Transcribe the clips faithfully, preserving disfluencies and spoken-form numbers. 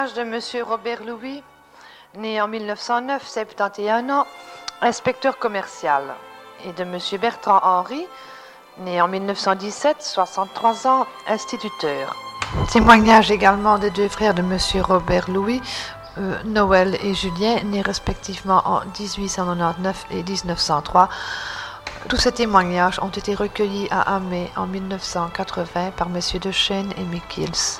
De M. Robert Louis, né en mille neuf cent neuf, soixante et un ans, inspecteur commercial, et de M. Bertrand Henry, né en mille neuf cent dix-sept, soixante-trois ans, instituteur. Témoignage également des deux frères de M. Robert Louis, euh, Noël et Julien, nés respectivement en dix-huit cent quatre-vingt-dix-neuf et dix-neuf cent trois. Tous ces témoignages ont été recueillis à Amé en mille neuf cent quatre-vingts par M. Dechaine et Mikils.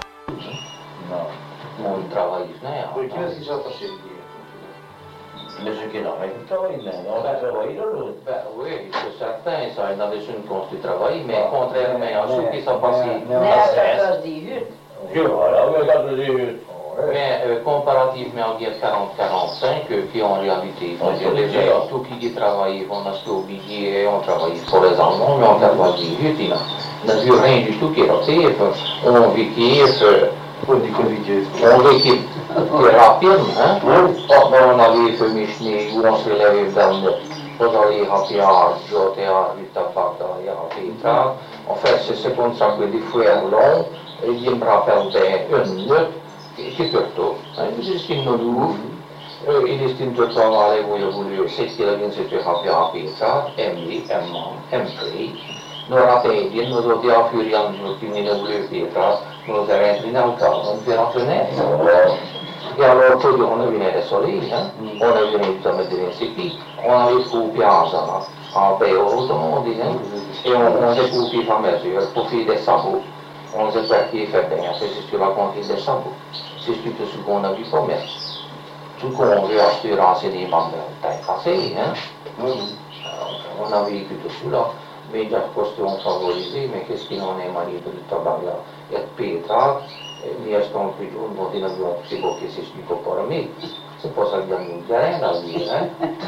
Mon travail, né? Qu'est-ce qui s'est passé? Mais ce qu'il a fait, il travaille, on a travaillé là. Ben oui, c'est certain, ça a dans une cause de travail, mais contrairement à ce qui s'est passé. Mais à quatorze dix-huit. Voilà, oui, quatorze dix-huit. Mais euh, comparativement à guerre quarante quarante-cinq, euh, qui en réalité faisaient les gens, tout qui travaillait, on a été obligé, on travaillait pour les Allemands, mais en quatorze dix-huit, il n'a vu rien du tout qui était fait, on vécu. Pour die condities. On vécu rapide, hein? On avait fait Michné, où on se lève dans le. On allait rapide, j'étais à l'Itapak, à Petra. En fait, c'est comme ça que des frères longs, et il me rappelle bien une minute. Che tutto, il non l'ouvre, il estime de travailler, vous le voulez, c'est qu'il a bien cette rapide à Petra, M D, M un, M trois. Nous rappelons, nous avons dit à Furian, nous avons voulu Petra, nous avons entré dans le cadre, on fait rentrer. Et alors, tout le monde vient de soleil, on a venu de mettre des récipes, on a eu coupé en paix au monde, et on s'est coupé par mesure pour faire des sabots. On s'est fait faire bien, c'est sur la conquête des sabots. C'est ce qu'on a vu comme ça. Tout qu'on veut acheter renseignement de taille cassée, hein. On a vécu tout cela. Mais des questions favorisées, mais qu'est-ce qu'il en est manié de tabac là? Et Petra, ni est-ce qu'on peut dire, on dit, nous c'est beau que c'est ce qu'il faut pour aimer. C'est pas ça que nous gagne la vie, hein?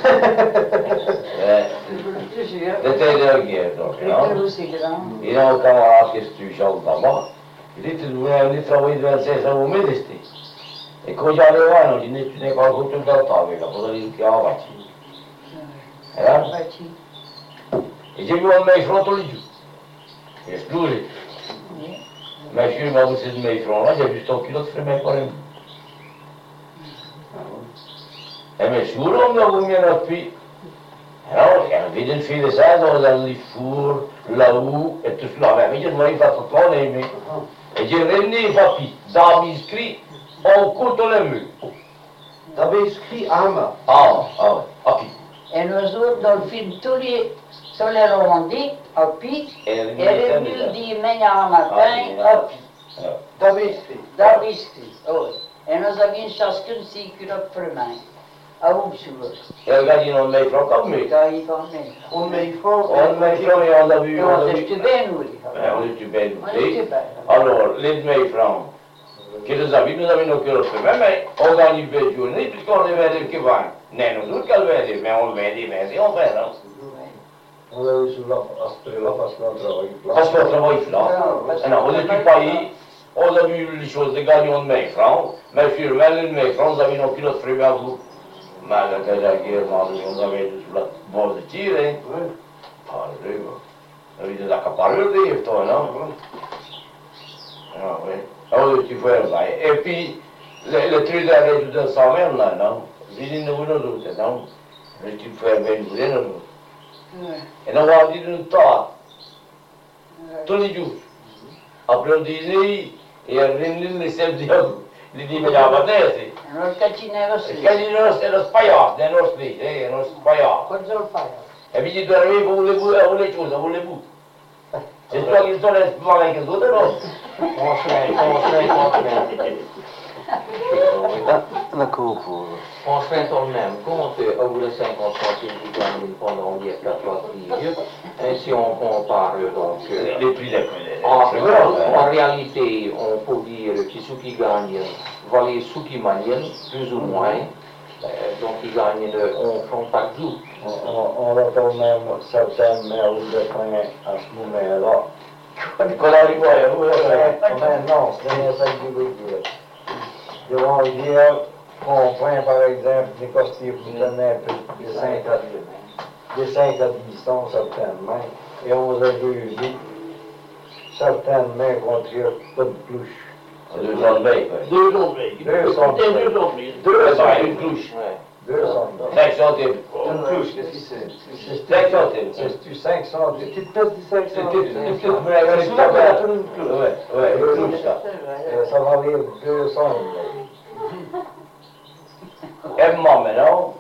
C'était de guerre, donc, non? Il y a un camarade qui est toujours d'abord. Il dit, tu voulais travailler de vingt-cinq ans au Médesté. Et quand j'allais voir, je dis, tu n'es pas content de la table, là, pour aller qui a bâti. Et j'ai vu un mec front tous les jours. Il explosé. Mais je suis m'a poussé de mes fronts là, j'ai vu son kilo de frémé par un bout. Et mes sourds, on m'a remis un appui. Alors, il y avait une fille de ça, dans les fours, là-haut, et tout cela. Mais je me suis fait trop aimer. Et j'ai ramené les papiers, d'abord écrit, on court les murs. D'abord écrit Ama. Ah, ah, ok. Et nous autres, dans le film, tous les, tous les romandis, à Pi, et les mille dimanche matin, à Pi. D'abord écrit. D'abord écrit, oui. Et nous avions chacun six culottes pour main. À vous, et regarde, on met francs comme nous. On met francs. On met francs et on a vu. On est bien, oui. On est bien, oui. Alors, les mille francs, qui nous avaient, nous avions nos culottes pour main, mais on gagne une journée, puisqu'on les vendait qui vend. Non, nous autres, qu'elle vendait, mais on vendait, mais on fait, non? On a eu sur la aspect là parce qu'on travaille là. Parce qu'on travaille là. Non, on est du pays, on a vu les choses, les gagnants de mille francs, mais sur vingt mille francs, nous avions nos culottes pour main à vous. Mais la guerre, on avait sur la bord de tir, hein? Oui. Parlez, on avait des accapareurs, toi, non? Ah, oui. Alors, tu fais ça. Et puis, le truc d'arrêt de cent vingt, là, non? Ils ne vous le doute, non? Le truc fait bien, vous le doute. Et on va dire une tarte. Tous les jours. Après, on disait, et on venait les chefs de il dit, mais il y a pas d'aise. Non, catinero sì. Catinero è lo spaiato, è lo spaiato, è lo spaiato. Cosa lo fai? E mi dice, dormi, vuole vuole vuole cosa, vuole vuole. Se tu hai sono le spavai che tu no. On se met, on se met, on se met. D'accord pour. On se rend en même compte, à vous les cinquante centimes qui gagnent pendant les quatorze dix-huit, et si on compare donc. Les prix des prix. En, en réalité, on peut dire que ceux qui gagnent valent ceux qui manient, plus ou moins, euh, donc ils gagnent on francs par jour. On, on retrouve même certaines mères de frein à ce moment-là. Quand on arrive à non, c'est ça que je veux dire. Ils vont dire qu'on prend par exemple des costumes qui donnaient de cinq à dix ans certainement, et on a vu certaines mains qu'on tire pas de plus Deux sondes veille, quoi. Deux sondes veille. Deux sondes C'était veille. deux sondes veille. Deux Eh ben, sondes. une clouche. Deux sondes. Cinq centimes. Une clouche, qu'est-ce que c'est? Cinq centimes. C'est-tu cinq cents? Une petite pièce de cinq C'est cents. tout, tout, tout, vous l'avez C'est souvent qu'on appelle une cloche. Ouais, ouais, une clouche, ça. Euh, Ça va valer deux cents. Et moi, maintenant,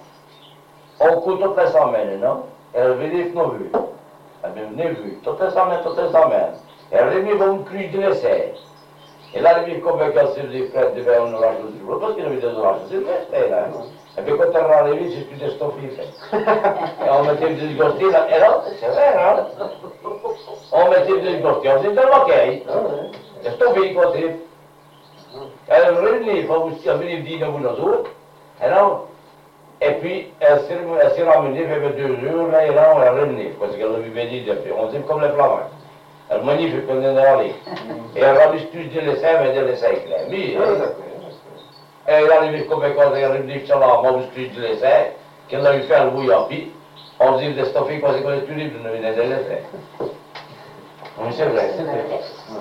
on coûte toutes les semaines, non? Elle venait de nous vu. Elle venait vu. Toutes les semaines, toutes les semaines. Elle venait de me crier de l'essai. Et là, elle venait comme un casseur des frères de faire un orage de jour. Parce qu'il y avait des orages, c'est le reste, là. Et puis quand elle est arrivée, c'est plus des stoffés. Et on mettait des ghostés, là. Et là, c'est vrai, hein? On mettait des ghostés, on faisait de moquette. Des stoffés, côté. Elle revenait, il faut aussi venir dire nous autres. Et là, et puis, elle s'est elle s'est ramenée, elle avait deux heures, là, et là, on est revenu, parce qu'elle avait dit depuis. On dit comme les flamands. Elle est magnifique, on est allé. Et elle a mis tous les seins, mais des seins clairs. Mais, elle est arrivée comme quand elle est revenue sur la mort, tous les seins, qu'elle a eu fait le bouillon, puis, on dit des stoffés, quand c'est qu'on est tous libres, nous venons des seins. Oui, c'est vrai, c'est vrai.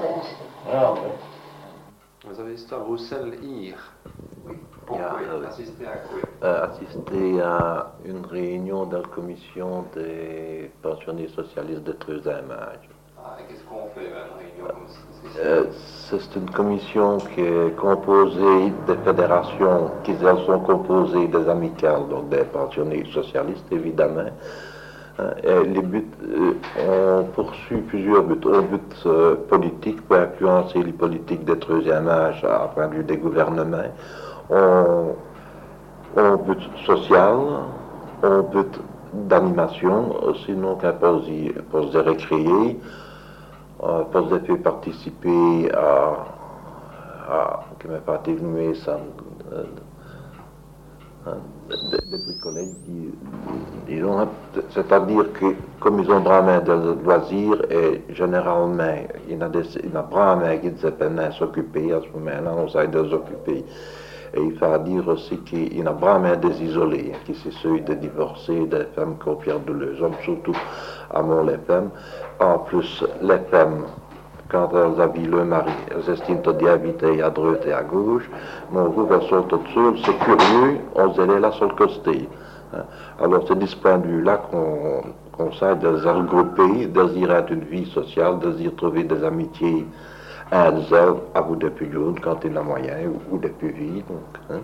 Ah, oui. Vous avez assisté à Roussel-Ir. Pourquoi euh, assister à quoi euh, assisté à une réunion de la commission des pensionnaires socialistes de Treuzaimage. Ah, et qu'est-ce qu'on fait à une réunion comme ça? Euh, c'est une commission qui est composée des fédérations, qui elles sont composées des amicales, donc des pensionnaires socialistes évidemment. Et les buts, euh, on poursuit plusieurs buts. Un but euh, politique pour influencer les politiques de troisième âge à point de vue des gouvernements. On, on but social, on but d'animation, sinon qu'un poste de récréer, un poste de faire participer à, à comment pas-il nommer ça, euh, Hein, des, des bricolets, disons, c'est-à-dire que comme ils ont vraiment de loisirs, et généralement, il y a des, il y a vraiment qui ne s'occuper, à ce moment-là, on s'aide de s'occuper. Et il faut dire aussi qu'il y a vraiment des isolés, qui sont ceux des divorcés, des femmes qui ont perdu les hommes, surtout à mort les femmes. En plus, les femmes, quand elles habillent le mari, elles estiment de habiter à droite et à gauche, mais on trouve elles sont toutes seules, c'est curieux, on se les là sur le côté. Alors c'est de ce point de vue-là qu'on qu'on sait de les regrouper, désirer une vie sociale, désirer trouver des amitiés à elles, à vous depuis jeunes, quand il y a moyen, ou, ou depuis vie. Donc, hein.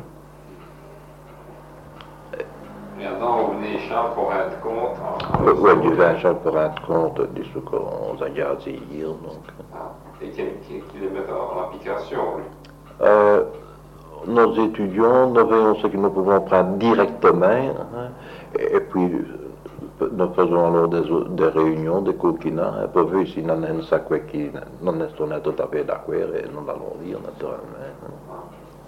Et alors, on venait Charles pour rendre compte. Oui, ouais, du vin Charles pour rendre compte de ce qu'on a gardé hier. Donc. Ah, et qui, qui, qui les met en, en application, lui. Euh, nos étudiants, nous voyons ce que nous pouvons prendre directement, hein, et, et puis nous faisons alors des, des réunions, des coquinats, et pour voir si nous avons un sac qui nous sommes tout à fait d'accord, et nous allons lire naturellement. Hein.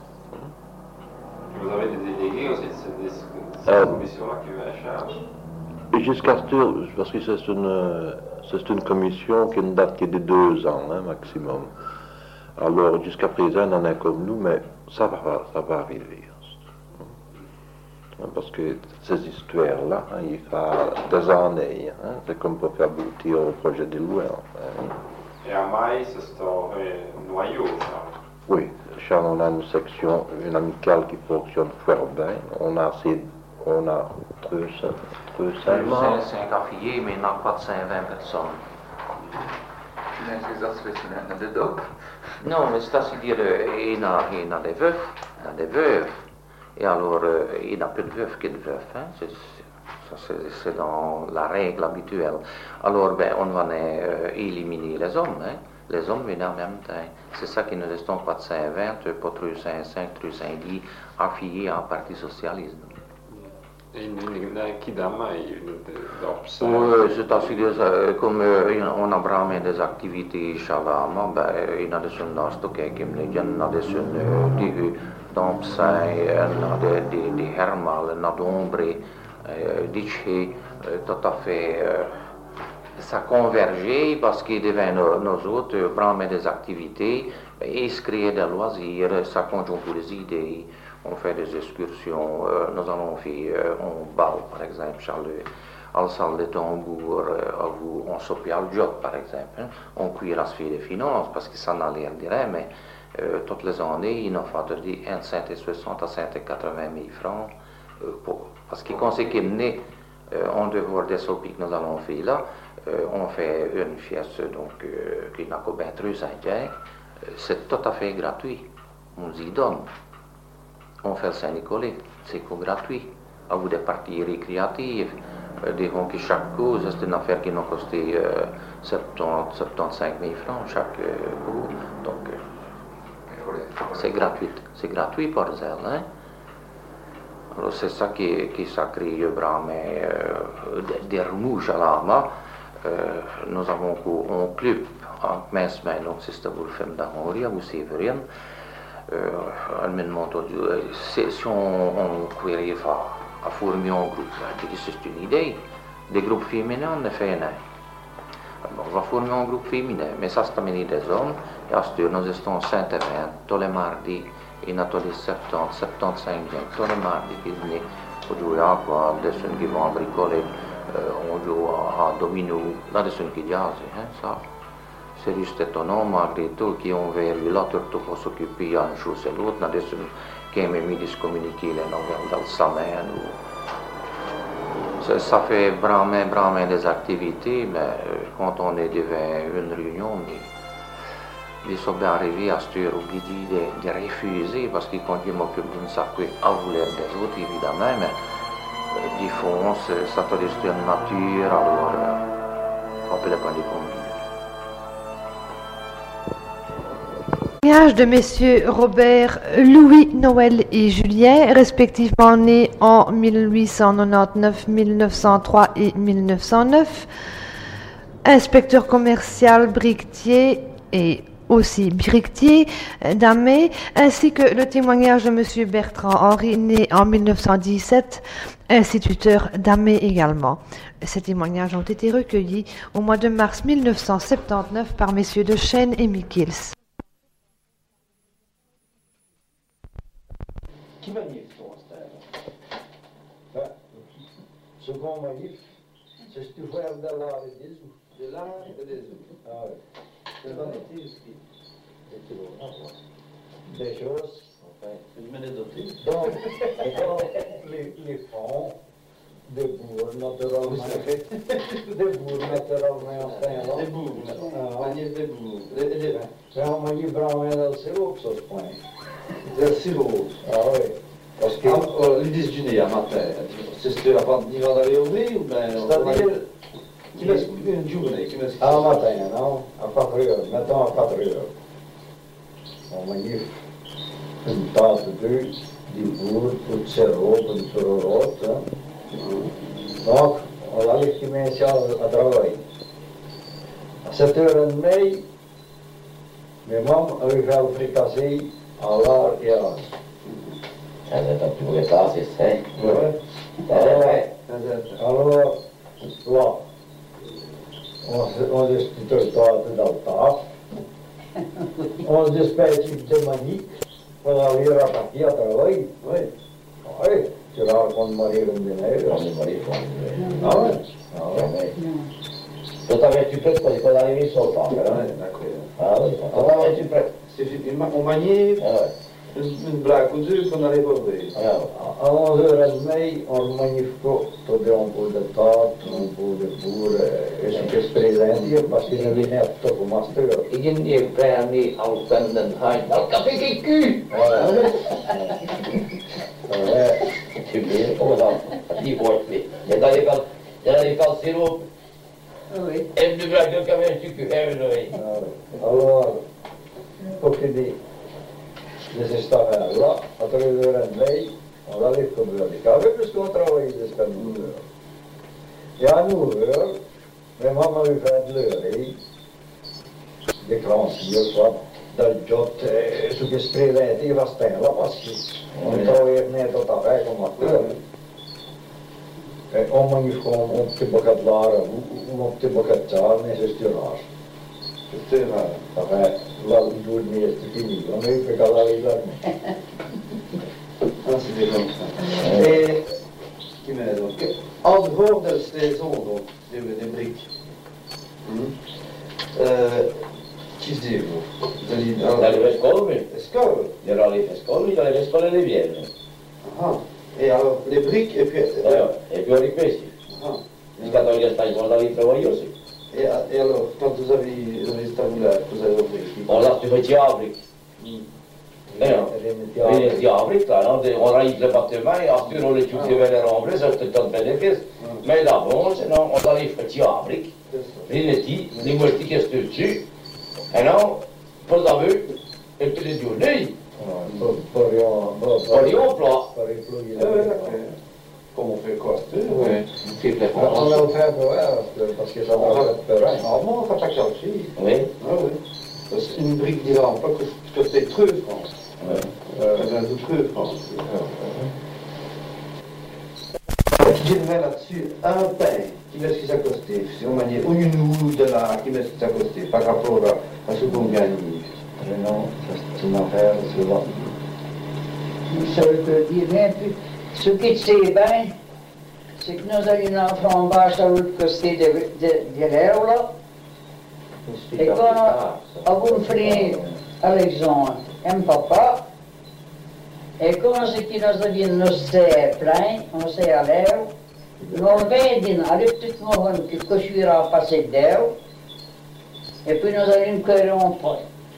Vous avez des délégués aussi de cette, cette Euh, commission-là qui va à charge? Et jusqu'à ce jour, parce que c'est une, c'est une commission qui ne date que de deux ans, hein, maximum. Alors, jusqu'à présent, on en a comme nous, mais ça va, ça va arriver. Hein, parce que ces histoires-là, hein, il faut des années. Hein, c'est comme pour faire aboutir au projet de loi. Enfin, hein. Et à Maïs, c'est un noyau, Charles. Oui, Charles, on a une section, une amicale qui fonctionne fort bien. On a assez, on a Seulement cinq affiliés, mais il n'y a pas de cent vingt personnes. Non, mais c'est-à-dire, il y a, il y a des veufs, il y a des veuves. Et alors, euh, il y a plus de veufs que de veufs. Hein. C'est, c'est, c'est dans la règle habituelle. Alors, ben, on va euh, éliminer les hommes. Hein. Les hommes viennent en même temps. C'est ça qui ne reste pas de cent vingt, pas de cent cinq, cent dix affiliés en Parti socialiste. Et il y a qui d'Amaï, d'Opsa. Oui, c'est-à-dire, euh, comme euh, on a vraiment des activités chalamment, ben, il y a des choses dans ce cas qui me disent, il y a des choses de d'Opsa, il y a des hermales, il y a d'ombre, dit tout à fait. Euh, ça convergeait parce qu'il devait nous autres prendre des activités et se créer des loisirs, ça conjoint pour les idées. On fait des excursions, euh, nous allons faire euh, un bal par exemple, à la salle de tambour, euh, on s'oppie au job par exemple. Hein. On cuit la sphère des finances parce que ça n'a l'air de rien, mais Euh, toutes les années, il nous faut dire entre cent soixante à cent quatre-vingt mille francs. Euh, pour, parce qu'il conseille qu'il menait euh, en dehors des sopiques que nous allons faire là, euh, on fait une fieste donc, euh, qui n'a qu'au bien trois euh, c'est tout à fait gratuit. On nous y donne. On fait le Saint-Nicolas, c'est gratuit. À vous des parties récréatives, euh, des gens qui chaque cause, c'est une affaire qui nous a costé euh, soixante-dix, soixante-quinze mille francs chaque euh, cours. Donc, euh, c'est gratuit. C'est gratuit pour elles. Hein? Alors, c'est ça qui, qui s'accrie vraiment euh, des remouches à l'âme. Euh, nous avons un club en mince main, donc c'est pour le film d'Amoria ou Séverine. Euh, si on, on arrive à, à former un groupe, c'est une idée. Des groupes féminins, on ne fait rien. Bon, on va former un groupe féminin, mais ça c'est amené des hommes. Et à ce temps, nous sommes Saint-Étienne, tous les mardis, et nous avons soixante-dix, soixante-quinze gens, tous les mardis qui viennent pour jouer à quoi, des gens qui vont bricoler, euh, on joue à, à domino, là des gens qui jazzent, hein, ça. C'est juste étonnant, malgré tout, qui ont vu là, tout pour s'occuper d'une chose et l'autre, des gens qui aiment mis de communiquer les nouvelles dans le semaine. Ça, ça fait vraiment, vraiment des activités, mais quand on est devant une réunion, il sont bien arrivés à se faire obligé de, de refuser, parce que quand je m'occupe d'une sac à vouloir des autres, évidemment, mais du fond, ça te reste une nature, alors on peut le prendre du compte. Témoignage de messieurs Robert, Louis, Noël et Julien, respectivement nés en mille huit cent quatre-vingt-dix-neuf, mille neuf cent trois et mille neuf cent neuf, inspecteur commercial, briquetier et aussi briquetier d'Amé, ainsi que le témoignage de monsieur Bertrand Henry, né en mille neuf cent dix-sept, instituteur d'Amé également. Ces témoignages ont été recueillis au mois de mars mille neuf cent soixante-dix-neuf par messieurs de Chêne et Michels. Qui manif ton stade? Ben, ce qu'on manif, c'est ce que tu fais de là avec des ous. De là et des ous. Ah oui. C'est dans les tirs qui. Des choses. Enfin, une ménédotique. Donc, les, les fonds, des bourres naturellement. Des bourres naturellement en stein. Des bourres. Manif des bourres. C'est un manif vraiment dans le sirop, ça se point. Del sirop. Ah oui. Parce que ah, l'idée du nez à matin, c'est ce que la pente d'hiver d'aller au nez ou bien. C'est-à-dire. Qui met une journée, qui met. À matin, non? À quatre heures. Mettons à quatre heures. On manif une tasse d'eau, du bourre, pour le sirop, pour le surorot. Donc, on va aller commencer à travailler. À sept heures trente, mes mamans avaient fait le fricassé à l'art et à l'art. Alors, tu voulais pas, c'est ça? Oui. Alors, là, on discute le temps dans le taf. On se dispatche de manique pour aller repartir à travailler. Oui. Oui. Tu racontes Marie le dîner. On est marié pour un Ah oui. Ah oui. Toi, t'avais-tu prêt parce qu'on est arrivé sur le temps? D'accord. Ah oui, toi, t'avais-tu prêt? On maniait une blague ou deux qu'on allait pas voir. À onze heures trente, on manifie tout un peu de tarte, un peu de bourre, et ce qui se présente, parce qu'il y avait une époque au master. Igen je preni al penden hain, al café qui cul! Tu veux, on va, die wordt weer. En dan je kan, dan je kan siroop. En nu blijkt ook een stukje ergens. Alors, pour qu'il dit, de cette affaire-là, à trois heures trente, on allait comme le café, puisqu'on travaillait jusqu'à neuf heures. Et à neuf heures, mes mamans avaient fait de l'heure, des cranciers, quoi, del job, ce qui se présentait, va se teindre là, parce qu'on travaillait net tout à fait comme acteur. Et on manifie comme un petit boccat de l'art, ou un petit boccat de char, mais c'est styrage. C'est styrage. Ça fait, là, le jour de l'est, c'est fini. On a eu fait qu'à la rivière. Ça, c'était comme ça. Et, qui m'a donc, en dehors de cette saison, donc, des, des briques, mm. euh, qui se dit, vous? Vous allez dans le West-Colby? connaît les vieilles. Ah. Et alors, les briques, et puis... Ouais, et puis on les fait ici. Ah. Les catholiques d'Espagne vont aller travailler aussi. Et, et alors, quand vous avez, vous avez installé là, vous avez ouvert ici. Bon, là, tu fais diabrique. Les diabriques, là, on raille le bâtiment et après on les tue vers les remblés, ça c'est un bénéfice. Mais là, bon, sinon, on arrive à diabrique. Les nettis, les moitiés qui sont dessus. Et non, pas de vue, et puis les diolés. Pas rien, Pas les emplois. pas employé. Comme on fait quoi? Oui, c'est clair. On a fait un peu, ouais, parce que ça va faire peur. Normalement, on fait pas ça aussi. Oui. Ah oui. Parce qu'une brique dira pas que, que c'est creux, France. Ouais. Euh, c'est un tout creux, France. Je dirais là-dessus, un pain, qui met ce qui s'est costé, si on maniait ou une ou de là, qui met ce qui s'est costé, par rapport à, à ce qu'on gagne. Mais non, c'est une affaire, c'est là. Ça veut dire bien plus. Ce qui sait bien, c'est que nous avons une enfant en bas sur l'autre côté de, de, de l'air là. Et quand on a un frère Alexandre, un papa, et quand c'est qu'il nous a nous sait plein, on sait à l'air, nous avons dit, allez peut-être nous que je suis passé d'air, et puis nous avons une queue en point.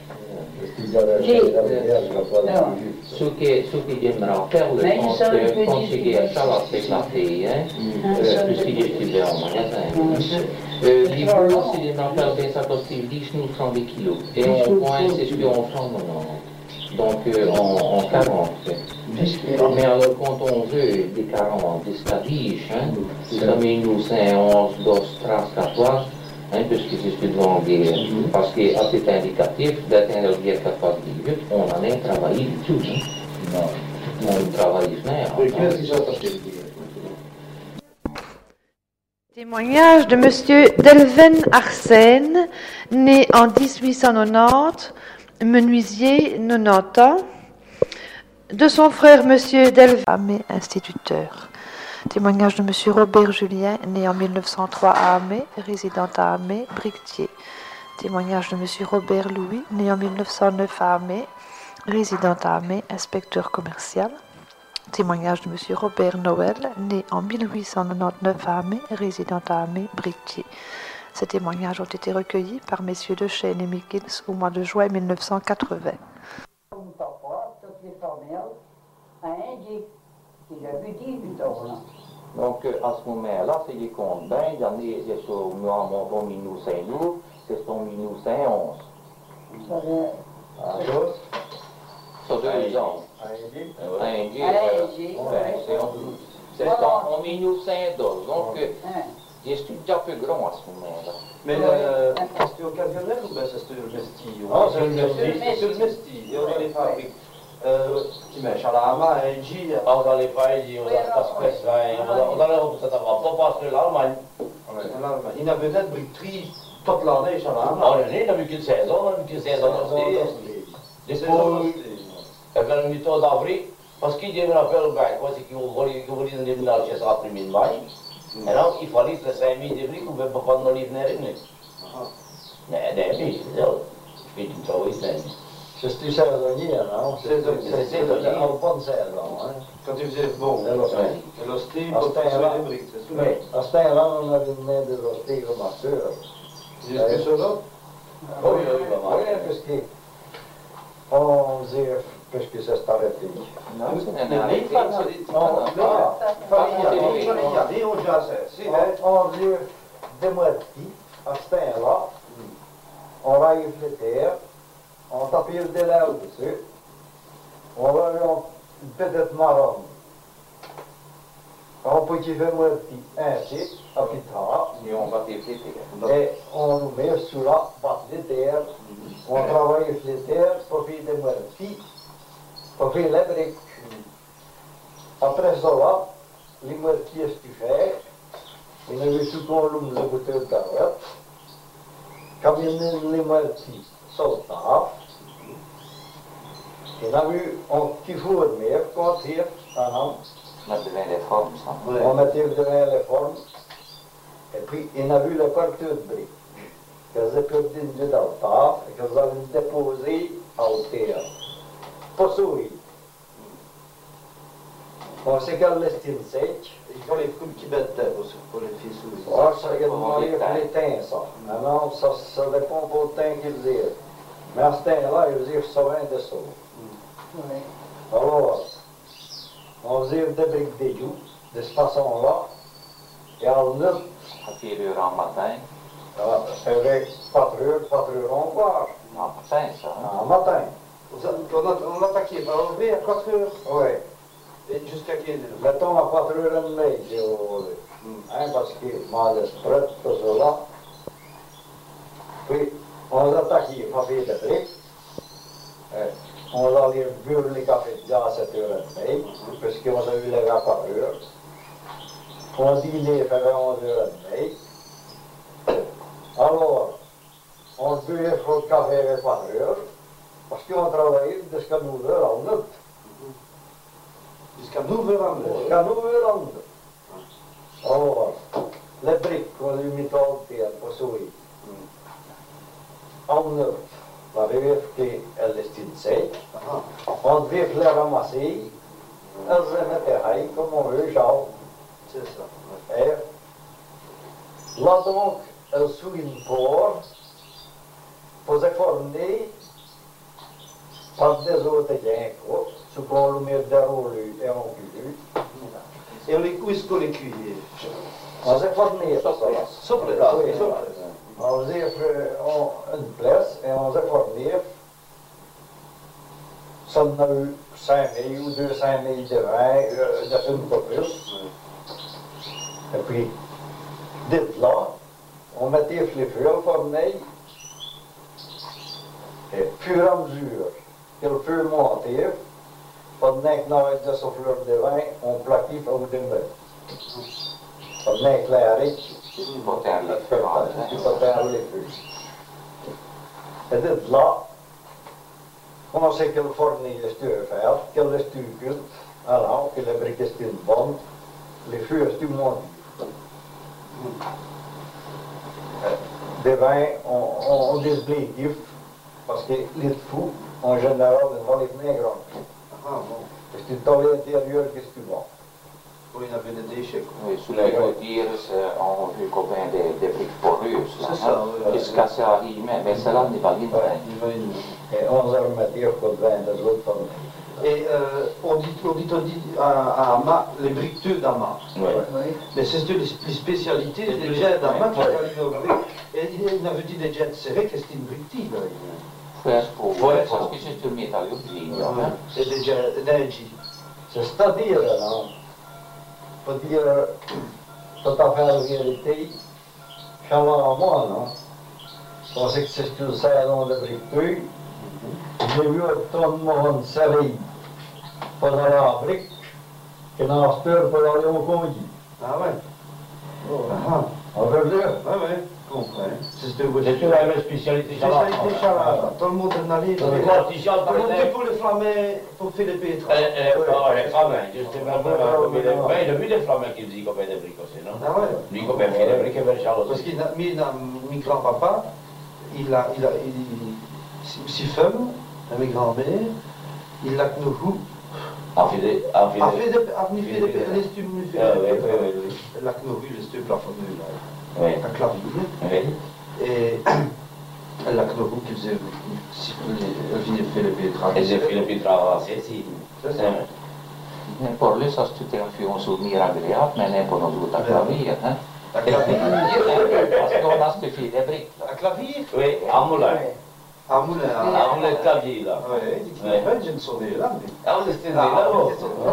Ce qui viendra faire le compte conseiller à Charles avec la fille, puisqu'il est étudiant en magasin. Les boules, c'est des affaires bien s'accoster dix nous cent des kilos. Et on point, c'est ce qu'on cent donc en, en quarante. Mais alors quand on veut des quarante, des stabiches, ça met nous cinq, onze, douze, treize, quatorze, hein, puisque c'est ce que nous devons dire. Parce qu'à cet indicatif d'atteindre le bien quatorze dix-huit, on en a travaillé du tout. Hein. Non, on travaille bien. Témoignage de Monsieur Delven Arsène, né en dix-huit cent quatre-vingt-dix, menuisier, quatre-vingt-dix ans, de son frère Monsieur Delven, instituteur. Témoignage de Monsieur Robert Julien, né en mille neuf cent trois à Amé, résident à Amé, briquetier. Témoignage de Monsieur Robert Louis, né en mille neuf cent neuf à Amé, résident à Amé, inspecteur commercial. Témoignage de Monsieur Robert Noël, né en mille huit cent quatre-vingt-dix-neuf à Amé, résident à Amé, briquetier. Ces témoignages ont été recueillis par messieurs de Chêne et Mikins au mois de juin mille neuf cent quatre-vingts. Mon papa, toutes les familles, a indiqué qu'il avait dix-huit ans là. Donc à ce moment-là, c'est les comptes bien, il y en a, c'est sur mon mille neuf cent douze, c'est son mille neuf cent onze. Ça deux ans. C'est en mille neuf cent douze, donc je suis déjà peu grand à ce moment-là. Mais euh, c'était occasionnel ou bien c'était le mesti? Non, c'est le mesti. C'est le mesti. Et on a les fabriques. Tu mets Chalama, N J. On a les failles, on a la Space, on a l'air de pas passer l'Allemagne. Il y avait une briqueterie toute l'année, Chalama. On a vu qu'une saison, on a vu qu'une saison. Des poules, et puis on a mis d'avril, parce qu'il y a une affaire, c'est qu'ils voulaient nous déménager chez la première maille. Et donc, il fallait que les cinq mille de briques, on ne pouvait pas nous les venir. Mais des briques, je fais du travail, c'est C'est du saisonnier, non? C'est saisonnier. En bonne saison, hein? Quand il faisait bon, et l'hostie, pour faire des briques, c'est sûr. Oui, à ce temps-là, on avait une main de l'hostie comme ça. C'est ce que ça là? Oui, oui, oui, parce que on disait, parce que ça s'est arrêté. Non, c'est Mais un les femmes, c'est non, famille, on on disait des moitiés, à ce temps-là, on raille les terres, on tapait le délai dessus, on avait une petite marronne. On peut y faire moitié, ainsi, à plus tard. Et on va défléter. Et on nous met sous la battre les terres, on travaille les terres pour faire des moitiés, pour faire les briques. Après cela, les moitiés que tu fais, il y avait tout qu'on l'ouvre le côté de carotte. Quand il y a les moitiés sautent, il y a eu un petit four mais qu'on tire, On a devant les formes, ça. on mettait devant les formes, et puis il y a eu le quartier de briques. Qu'elles avaient perdu de l'altar et qu'elles avaient déposé à terre. Pour sourire. On sait qu'elle l'estime sec. Il faut les coups qui battent pour les filles souris. Ah, ça, il y a demandé pour les teints, ça. Maintenant, ça, ça dépend pour le teint qu'ils disent. Mais à ce teint-là, ils disent ça vient de ça. Oui. Alors, on faisait des briques d'égout, de cette façon-là, et en neuf, À quelle heure en matin? c'est vrai, quatre heures, quatre heures encore, En matin, ça. Hein? en matin. On attaquait par lever à quatre heures. Oui. Et jusqu'à quelle heure? Mettons à quatre heures et demie, si vous voulez. Hein, parce que moi, je suis prêt, tout cela. Puis, on attaquait pour faire des briques. Euh, on allait boire les cafés déjà à sept heures et demie, parce qu'on s'est eu lever à quatre heures. On dînait vers onze heures et demie. Alors, on buvait le café vers quatre heures, parce qu'on travaillait jusqu'à neuf heures à neuf. Jusqu'à neuf heures en neuf. Jusqu'à neuf heures à neuf. Alors, les briques qu'on lui mit en terre pour sourire. En neuf, la vérité qu'elle est sec. On devait les ramasser. Elles se mettaient comme on veut, genre. C'est ça. Et là donc, elles souillent pour, pour se former par des autres gens, ce qu'on lui met déroulé et en cul. Et on les où est-ce qu'on les cuit? On se formait pour ça. Sur place. Oui, Sur place. on faisait une place et on se formait. Ça en a eu cinq mille ou deux cent mille de vin, euh, de une peu plus. Et puis, dites là, on mettait les feux au forneil, et au fur et à mesure que le feu montait, pendant qu'on avait de souffleur de vin, on plaquait pour vous demain. Pendant que l'air Tu peux faire les feux en tu train. peux faire les feux. Et dites là, on sait que le forneil est faire, que le stuculte, alors que les briques est une bonne, les feux est une monte. Des vins, on, on, on désblique, parce que les fous, en général, ne vont les venir grands. Ah bon. Parce que dans l'intérieur, qu'est-ce que tu vois? Oui, il y avait des déchets. Oui, sous les godires, on vu combien des, des briques poreuses. C'est ça, oui. Qui se cassaient à rimer, mais celle-là n'est pas libre. Et on se remettait pour le vin des autres forneils. Et euh, on dit, on dit, on dit à, à Hama, les briqueteux d'Hama. Oui. Mais c'est les, les spécialités des gens d'Hama qui ont innové. Et il avait dit des gens serrés que c'était une briquetie. Frère pour voir, parce que c'est une métallurgie. C'est des gens d'énergie. C'est-à-dire, non, pour dire tout à fait la vérité, Charles moi, non, on sait que c'est tout ça dans le briqueteux. J'ai vu autant de monde serré pendant la brique que dans la peur pour aller au conduit. Ah ouais. Oh. Ah, on veut dire. Ah ouais, je comprends. C'est la même spécialité Charles. Spécialité Charles. Tout le monde en allait. Tout Les le cortichons, par monde exemple. pour les flammer, pour faire les pétraux. Les flamins, justement, mais le but des flamins qui dit qu'on fait des briques aussi, non? Ah ouais. Lui, qu'on fait des briques vers Charles Parce aussi. qu'il a mis dans mes grands-papas, il a, il a, il, si femme, à mes grands-mères, il a que nous goûts. En fait, des... En fait, A des... fait des, a fait des, les stums, les Ah oui, oui, oui, oui. Il a que nous goûts, les stums plafonneux, là, Oui. à clavier. Oui. Et elle a que nous goûts qui faisait, elle venait faire les pétraux. Et j'ai fait le petit travail, si. C'est ça. Mais pour lui, ça c'était un souvenir agréable, mais non pour nous autres à clavier. Hein? À clavier. Parce qu'on a fait des briques. À clavier. Oui, à Moulin. À Moulin. À Moulin de clavier, là. Oui, il dit, ben, je ne saurais là, mais... Ah, vous êtes là-haut.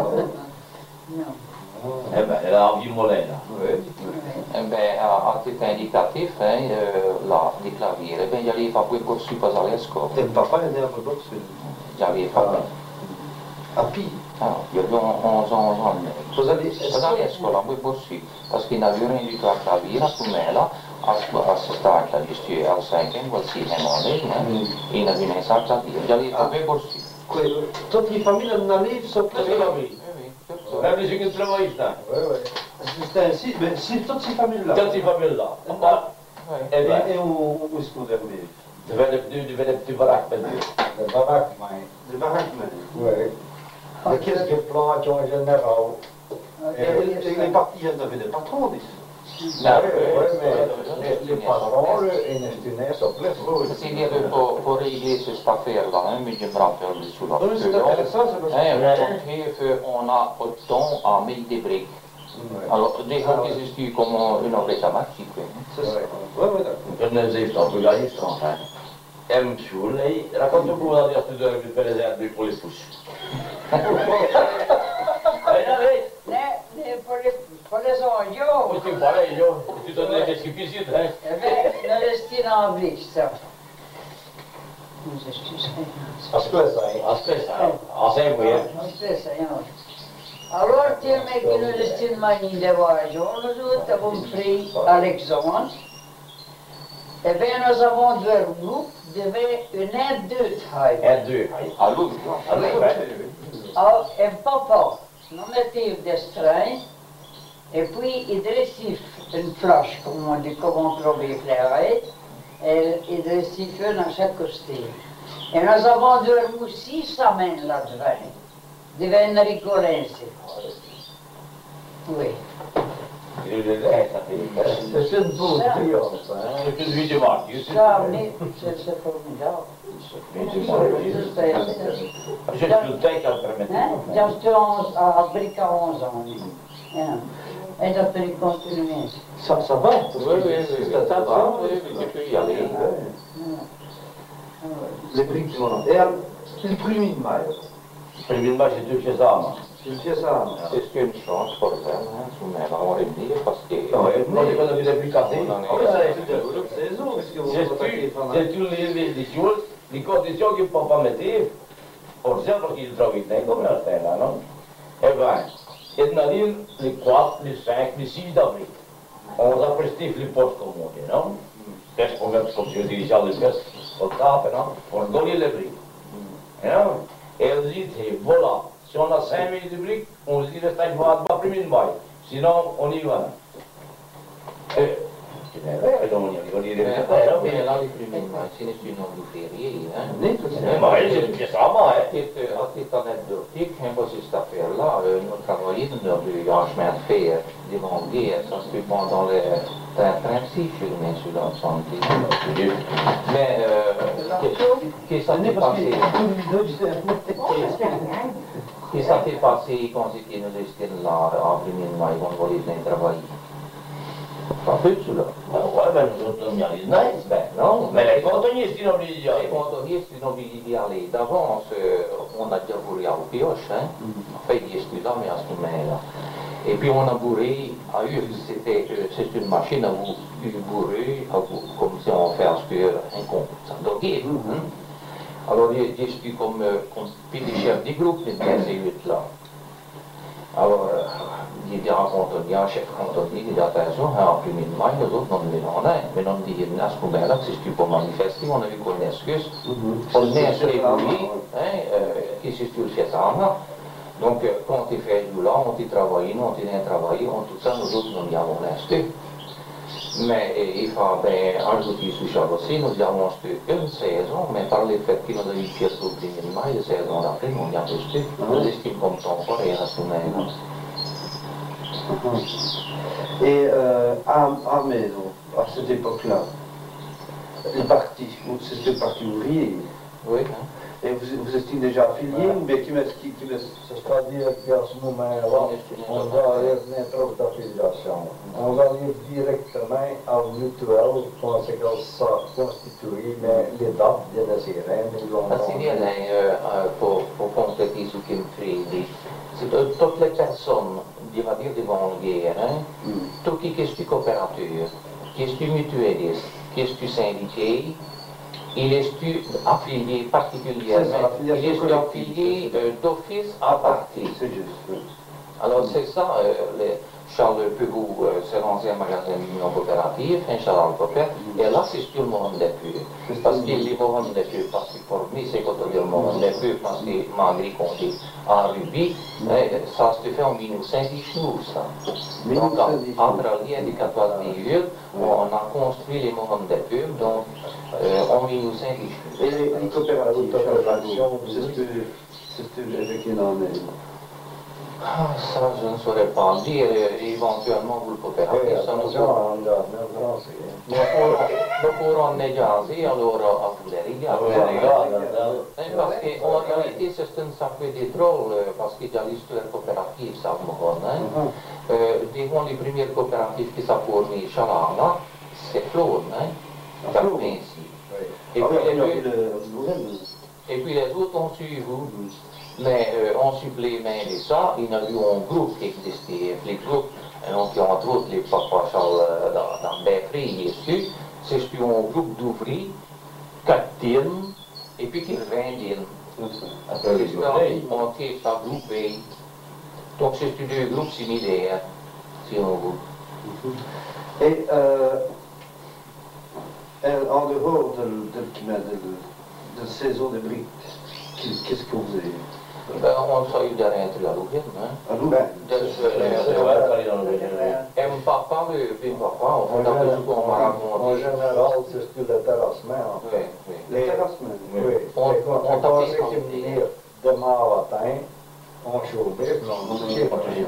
Eh bien, elle a envie Moulin, là. Oui. Eh bien, à titre indicatif, hein, euh, là, des claviers, eh bien, j'allais pas pour poursuivre pas à l'escole. Et le papa est né à Bordeaux, J'allais pas. à Pi. Ah, il y avait onze ans, onze ans. Vous allez... Pas à l'escola, poi poursuivre. Parce qu'il n'avait rien du tout à clavier, pour moi, là, à ce stade, là, je suis al cinquième, ou al sixième année, hein, il n'avait rien à clavier. J'allais pas poursuivre. Tutte le famiglie non arrivano sopra Tutte le famiglie. Même les gens qui travaillent, ça. Oui, oui. C'est ainsi, mais c'est toutes ces familles-là. Toutes ces familles-là. Eh bien, Et où est-ce qu'on est? devait être des petits baraques, ben. De baraque, mais. De baraques, mais. Oui. Mais qu'est-ce que plan qui ont en général? Et les, les partis, ils avaient des patrons, des... Oui, oui, mais les, les patrons, ils n'estiment ça plaît. C'est-à-dire pour, pour régler cette affaire-là, hein, mais j'aimerais faire le sous la Oui, c'est intéressant, ça parce que... On a autant à mettre des briques. Alors, des gens qui s'expliquent comme une oreille automatique. C'est ça. Oui, oui, d'accord. Când zici tot, tu ai zis tot, em ciulei, racconto come una di studiare per esempio i polifusi. Ne, ne, pour les, pour les ongles, Poi ti pare io, ti torni che schipisci te. eh ben, ne restez en blic, ça. Nous excusez. Aspetta, Aspetta, a sempre. Aspetta, non. Alors, tu mets que nous restons manie de voyageurs, nous autres avons pris Alexandre. Eh bien, nous avons deux groupes, devait une aide de taille. En du. Allô? Allô, Alors, un papa, nous mettons des strains, et puis il dressif une flash, comme on dit, comme on trouve éclairé, et il dressif une à chaque côté. Et nous avons deux roues, six semaines là-dedans, devait une rigolense. Oui. c'est une beauté, ça. C'est plus vite de Marcus. Ça, mais c'est formidable. J'ai plus de temps qu'à le permettre. Hein? J'étais à brique à onze ans. Hein? Et ça peut continuer. Ça, ça va? Oui, oui, oui, ça va, oui, tu peux y aller. les briques, voilà. Et alors, il primi de maille. Primi de maille, c'est deux pièces à main. Il fait ça. C'est une chance pour faire, hein, mais on va dire parce que... Non, non, c'est pas de l'application. C'est eux, parce que vous attaquez C'est toutes les choses, les conditions qu'ils ne peuvent pas mettre, pour ça, parce qu'ils travaillent comme la terre, là, non? Eh bien, il y a les quatre, les cinq, les six d'avril. On a presté les postes comme on dit, non? Qu'est-ce qu'on met comme je dis, les pièces, au cap, non? Pour gagner les briques. Non? Et elle dit, voilà. Si on a cinq mille de briques, on se dit reste une fois pas premier de maille. Sinon, on y va. Et, c'est vrai, donc on y va. Mais là, les premiers mois, c'est une nom du férié, hein? Mais c'est une pièce à main, hein? À titre anecdotique, pour cette affaire-là, nous travaillons dans le chemin de fer des Vendées, ça se fait pendant les principes sur l'ensemble. Mais, qu'est-ce qui s'est passé? Qu'est-ce qui s'est passé quand c'était nous restés là, en premier mois, on voulait bien travailler? Pas peu de cela. Ouais, ben nous autres, on y allait nice, ben non. Mais les cantonniers, sinon, on y allait. Les cantonniers, sinon, on y allait. D'avance, on a déjà bourré à l'Opioche, hein. Enfin, il y a là, mais à ce moment-là. Et puis on a bourré à eux, c'était c'est une machine à vous bourrer, à vous, comme si on fait aspire un compte. Donc, alors, je suis comme, comme puis les chefs du groupe, les ces huit-là. Alors, il dit à un cantonnier, un chef cantonnier, il dit attention, en premier de maille, nous autres, non, nous les rendons, mais non, dit, à ce moment-là, si tu peux manifester, on a vu qu'on excuse, on est inscrit, qui si tu le fais ça, donc, quand il fait du là, on y travaille, on y a travaillé, on tout ça, nous autres, nous y avons inscrit. Mais il faut bien ajouter sous ça aussi, nous avons acheté une saison, mais par le fait qu'il nous a eu une pièce au premier de maille, la saison d'après, on y a acheté, nous estime comme temps et à ce moment-là. Et euh, à, à Maison, à cette époque-là, le parti, c'était le parti ouvrier. Oui. Et vous, vous étiez déjà affilié ou bien qui m'est-ce qui m'est C'est-à-dire qu'à ce moment-là, on n'avait trop d'affiliation. On allait directement à la mutuelle, parce que ça constituait, mais les dates bien assurées, nous l'ont Parce qu'il y a pour, pour compléter ce qu'il me fait, c'est toutes les personnes, on va dire, devant la guerre, hein, tout qui est coopérateur, qui est mutualiste, qui est syndiqué, il est affilié particulièrement, il est affilié euh, d'office à parti. C'est juste, oui. Alors c'est ça, euh, les Charles Pegou, euh, c'est l'ancien magasin d'union coopérative, hein, Charles Popet, et là c'est tout le monde des peu. Parce que les moments des peu, parce que pour moi c'est quand on dit le moment des peu, parce que malgré qu'on dit en rubis, ça se fait en mille neuf cent dix-neuf, ça. Donc entre les indicateurs de on a construit les moments des peu, donc euh, en mille neuf cent dix-neuf. Et les, les coopératives, c'est ce que C'était effectivement en est. Ah, ça, je ne saurais pas dire. Éventuellement, vous le coopératif, ça nous Attention, on doit même français. Nous pourrons négager alors à vous les regarder. Parce qu'en réalité, c'est un sacré des drôles, parce qu'il y a l'histoire coopérative, ça me connaît. Euh, disons, les premières coopératives qui sont formées, Chalana, c'est Claude, hein, Carpentier. Et puis les deux. Et puis les autres ont suivi, mais euh, en supplément de ça, il y a eu un groupe qui existait, les groupes, donc entre autres les papas Charles dans, dans Beffrey ici, c'est un groupe d'ouvriers, quatre films, et puis qui vendent. Après les on s'est groupé. Donc c'est deux groupes similaires, si on veut. Et euh, en dehors de, de, de, de, de saison de briques, qu'est-ce que vous avez? Ben, on s'est eu derrière à l'ouvrir, hein. À l'ouvrir? Et mon papa, puis papa, on fait un peu tout qu'on m'a En général, c'est ce que le terrassement. Oui, oui. Le terrassement? Oui. On, on on pensait tapait qu'il comme venir demain matin, on chauffait, puis on bougeait.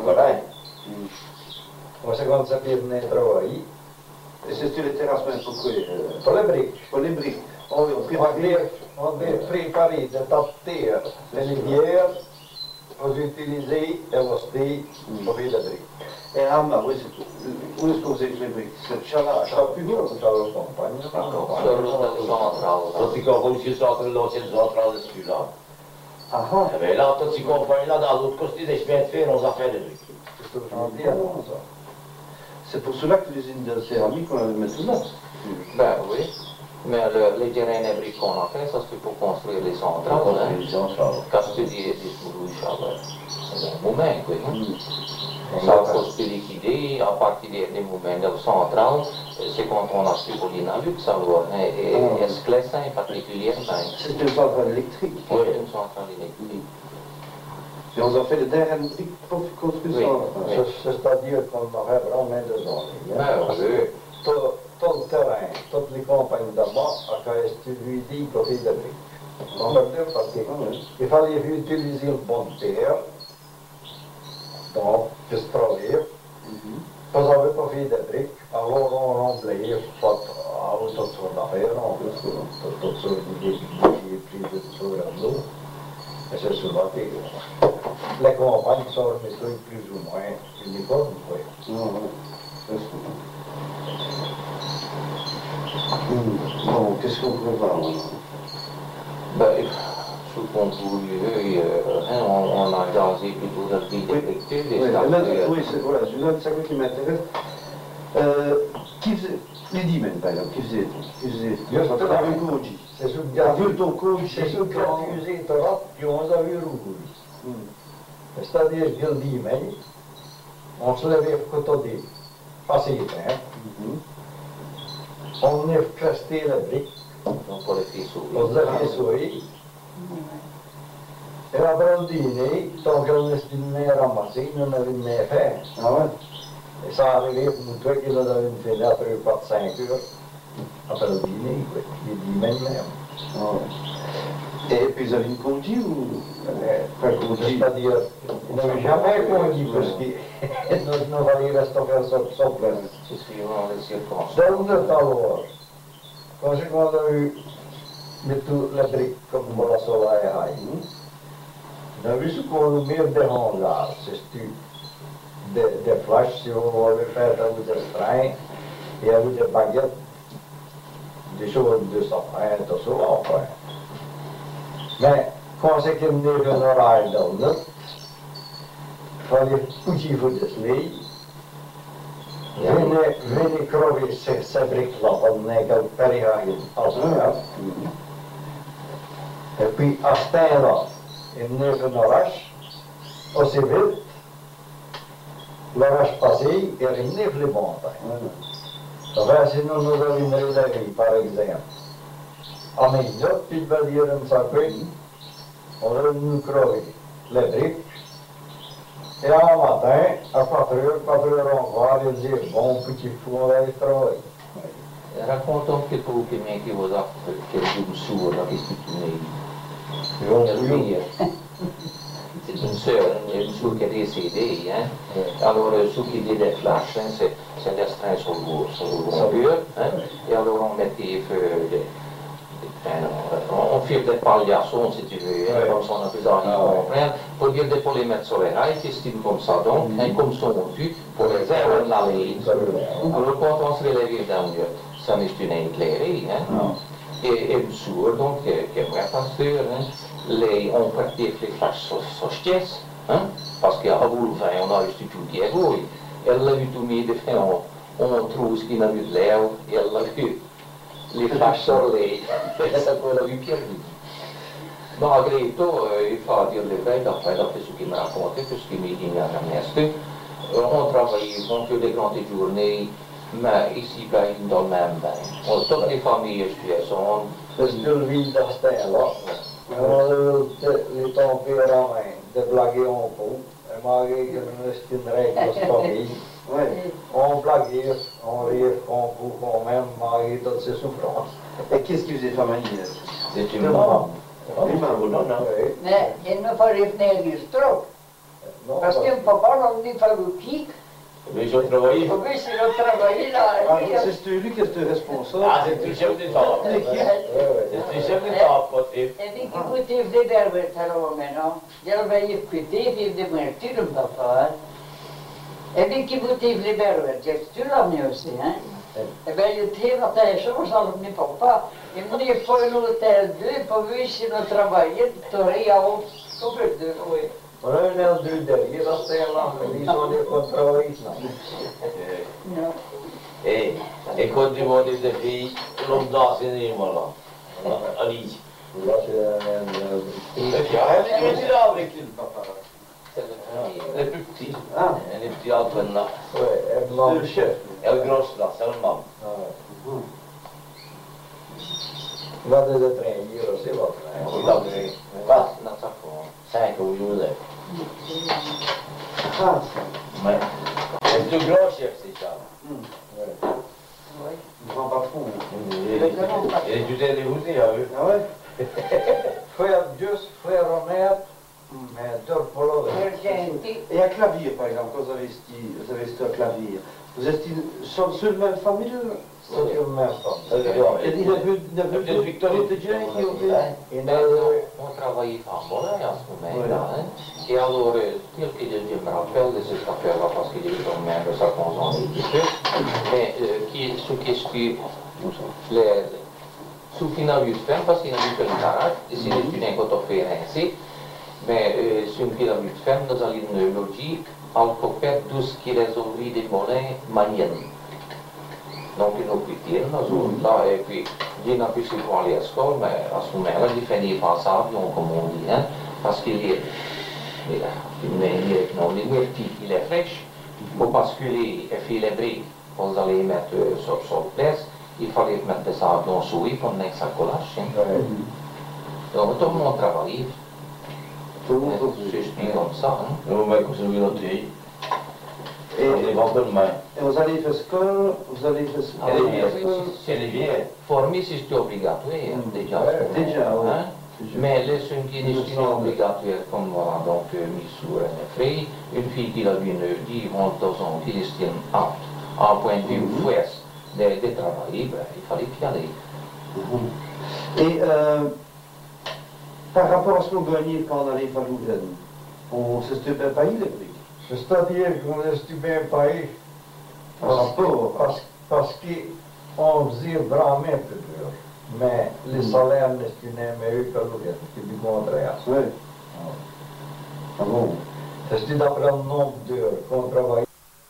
On sait qu'on s'est venir travailler. Et c'est le terrassement pourquoi? Pour les briques. Pour les briques. On On devait préparer de tas de terre, de rivière, pour utiliser et acheter pour faire des briques. Et à ma, où est-ce que vous avez les briques? C'est Chala, Ça plus gros que ça le campagne. sur le central. Quand tu comprends aussi central, l'ancienne centrale de celui-là. Ah ah, Eh bien là, quand tu comprends là, dans l'autre côté des chemins de fer, on a fait des briques. c'est tout gentil avant ça. C'est pour cela que l'usine de céramique, on la met tout là. Ben oui. Mais le, les terrains de briques qu'on a fait, ça c'est pour construire les centrales. Hein. Les centrales. Quand tu dis des sous-louis, c'est un moment, quoi. Hein. Ça a été liquidé à partir des, des mouvements centrales. C'est quand on a su pour l'Inalux, ça va. Et, et Esclessin particulièrement. C'est une centrale électrique. Oui, une centrale électrique. Et on a fait le terrain de briques pour construire Oui. ça. C'est-à-dire qu'on aurait vraiment besoin. Ben oui. Tout, tout le terrain, toutes les campagnes d'abord, à lui dit pour faire des briques. On va dire parce qu'il fallait utiliser le bon terre, donc, de se travailler. Vous n'avez pas fait des briques, alors on remblait, pas à toutes sortes d'affaires, on fait toutes sortes d'idées, prises de tout à l'eau. Et c'est souvent que les campagnes sont remettées plus ou moins uniformes. Bon, qu'est-ce qu'on peut voir maintenant? Ben, sous concours lieu, euh, on, on a jasé plutôt de vie défective. Oui, oui, c'est voilà, c'est ça qui m'intéresse. Euh, qui faisait, les Dimen par exemple, qui faisait, qui faisait, avec Koji. C'est ce Avec ton Koji. c'est ce qui a fusé trop, puis on a vu rouge. C'est-à-dire que le dimanche, on se levait pour côté passer le temps. On venait craster la brique, Donc pour les filles on faisait les souris. Et après le dîner, tant qu'on venait ramasser, nous n'avions rien fait. Ah ouais? Et ça arrivait pour nous deux qu'il avait fait après quatre cinq heures, après le dîner, quoi. Les dimanches même. Ah ouais. Et puis ils avaient une Koji ou? C'est-à-dire, il n'avait jamais conduit parce que nous allions rester faire sur place. C'est suivant les circonstances. Dans le temps, quand j'ai quand on a eu tout la brique comme pour la soleil, on a vu ce qu'on a mis dérangeage, c'est des, des flashs, si on voulait faire avec des trains, et avec des baguettes, des choses de sapin, tout ça, enfin. Mais quand c'est qu'il venait de l'oreille dans le il fallait pousser vous de slay. Venez, venez crever ces, ces briques-là, on est qu'elle pérille en ce Et puis à ce temps-là, il venait de l'orage, aussi vite, l'orage passé, et il venait les montagnes. Enfin, sinon nous avions relevé, par exemple. À minute, puis il va dire une sacrée, on a nous crever les briques. Et un matin, à quatre heures, quatre heures encore, il dit, bon petit fou, on va aller travailler. Raconte un petit peu o que vous a que vous sourd, la question. Jo, C'est une sœur, une sœur qui est décédée. Hein. Alors, ceux qui dit des flashs, hein, c'est d'estreint sur le sur le mur. Hein. Et alors, on mettait des feux, des, on, on fait des palliations, si tu veux, hein, comme ça on a plus envie de comprendre, pour dire de pour les mettre sur les rails, qui estiment comme ça, donc, hein, comme sont au-dessus, pour les airs de la ligne. Alors, quand on se relève dans le ça n'est une éclairée, hein. Et une sourde, donc, qui est vrai pasteur, hein. Les, on pratique les flashs sociétés, hein, parce qu'à Boulevard, on a reçu tout le Diego, et elle a vu tout mis de fait, on, on trouve ce qu'il a vu de l'air, et elle a vu les flashs sur les, ça qu'on a vu perdu. Malgré tout, il faut dire le vrai, d'après ce qu'il m'a raconté, tout ce qu'il m'a dit à Ernesto, on travaille, on fait des grandes journées, mais ici, dans le même bain. On a toutes les familles, je suis à Dus toen wie dat staan was. En dan liet dan weer aan mij, de blague onkel. En maar ik heb een stinderij als familie. On blague, on rire, on coupe, on même, maar ik dat ze souffrance. Et qu'est-ce qui faisait famille? C'est une maman. Une maman, non, non. Nee, je ne verricht nergens trop. Parce que papa n'en dit pas le kick. Mais je travaillais. Oui, c'est le travail là. Ah, c'est celui qui est responsable. Ah, c'est le chef d'État. C'est le chef d'État, côté. En die moet heeft de derwet daarover, no? Ja, bij je kwijt heeft de martyr papa. En die moet heeft de derwet, je stuurt hem niet eens, hè? En bij je het wat hij zo zal het niet papa. En meneer foi no hotel deux, pour lui c'est no travailler, t'aurais à on couvert de oui. Maar nu is het duur daar, hier was het lang, die zou niet controleren. No. Et, et quand tu vois des filles, l'homme dans ses éléments là. Allez. Là, c'est Et puis, elle est là avec le papa. Les plus petits. Ah. Les petits Antoine là. ouais, Le chef. Et le gros là, c'est le maman. Wat is het trein hier, dat is wat. Oui, là, pas, dans sa forme. Cinq au Joseph. Ah, Mais, c'est le grand chef, c'est ça. Oui. grand patron. Et tu t'es dégoûté, hein, eux. Ah ouais? Frère Dius, frère Romer, mais deux polo. Et un clavier, par exemple, quand vous avez dit, vous avez dit un clavier, vous êtes sur la même famille? C'est une même femme. Et il a vu d'autres Victorien qui ont fait? On travaillait en Bolin à ce moment-là. Hein. Et alors, quelques je me rappelle de cette affaire-là parce qu'il est quand même de sa conjointe. Mais euh, qui, ce qui est les, ce qui n'a vu de faire, parce qu'il n'a vu que le garage, et c'est une étude qu'on a fait ainsi, mais euh, ce qui n'a vu de faire, nous avons une logique, en fait, tout ce qui résout des mollets maniennes. Donc, il nous pitié, nous autres là, et puis, il n'a plus pour aller à l'école, mais à ce moment-là, il fait des passages, comme on dit, hein, parce qu'il est, il est, non, il est petit, il est fraîche, il faut basculer et faire les briques, pour aller mettre euh, sur, sur place, il fallait mettre des sablons sous lui pour mettre sa collage. Hein. Donc, tout le monde travaille. Tout le monde c'est comme ça. Hein. Le mec, c'est une autre. Et, Et vous allez faire école, vous allez faire Ah, c'est les vieux. Former, c'est obligatoire, déjà. Déjà, oui. Hein? Mais les gens qui sont obligatoires, comme voilà, donc, euh, mis sous un frais, une fille qui a vu neuf, dix, vingt ans, qui est apte, en point de vue ouest, de, de travailler, ben, il fallait y aller. Et euh, par rapport à ce qu'on gagnait pendant les Falouzen, on se c'était bien payé les prix. C'est-à-dire qu'on est bien payé. Par rapport. Parce, parce qu'on faisait vraiment peu d'heures. Mais les salaires ne sont pas meilleurs que l'autre, c'est du contraire. Oui. Ah bon? C'est d'après le nombre d'heures qu'on travaille.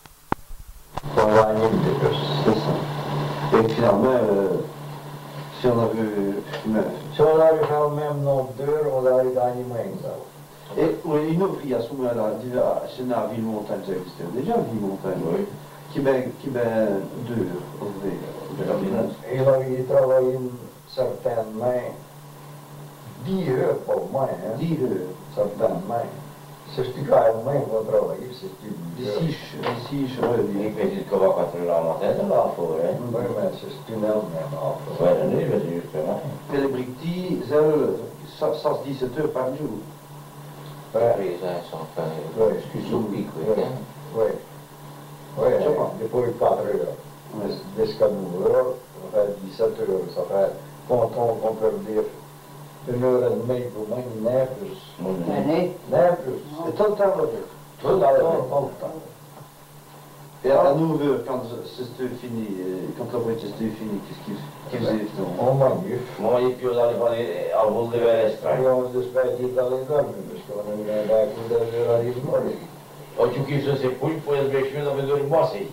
On gagne de plus. C'est ça. Et finalement, euh, si on avait... Mais, Si on avait fait le même nombre d'heures, on aurait gagné moins que ça. et oui, une ouvrière à ce moment-là, c'est dans la ville montagne, ça existait déjà, la ville montagne, oui. Qui met, qui met deux ouvriers. Il avait travaillé certainement dix heures pour moi, hein. dix heures. Certainement. C'est ce qui quand même va travailler, c'est une D'ici, d'ici, je Il reviens. fait jusqu'à quatre heures la matin, de la forêt. Oui, mais c'est une même offre. Ouais, oui, mais justement. Mais les briquetis, elles, ça, ça se dit sept heures par jour. Les raisins sont enfin, Ouais. plus soupiques, oui. Ouais. hein. Oui. Oui, depois de quatro heures. Desse caminho, ça fait dix-sept heures, ça fait, quand on, on peut dire, une heure et demie pour moi, nem plus. Année. Nem plus. C'est tout le temps là. Tout le temps, tout le temps. Et à nouveau, quand c'était fini, quand la voiture était finie, qu'est-ce qu'ils faisaient? On mangiait. Moi, il più dalle fare al vol de verestra. Abbiamo despedito dalle donne, perché non mi aveva chiuso la rimore. Oggi chi se poi poi il vecchio da vedere mossi.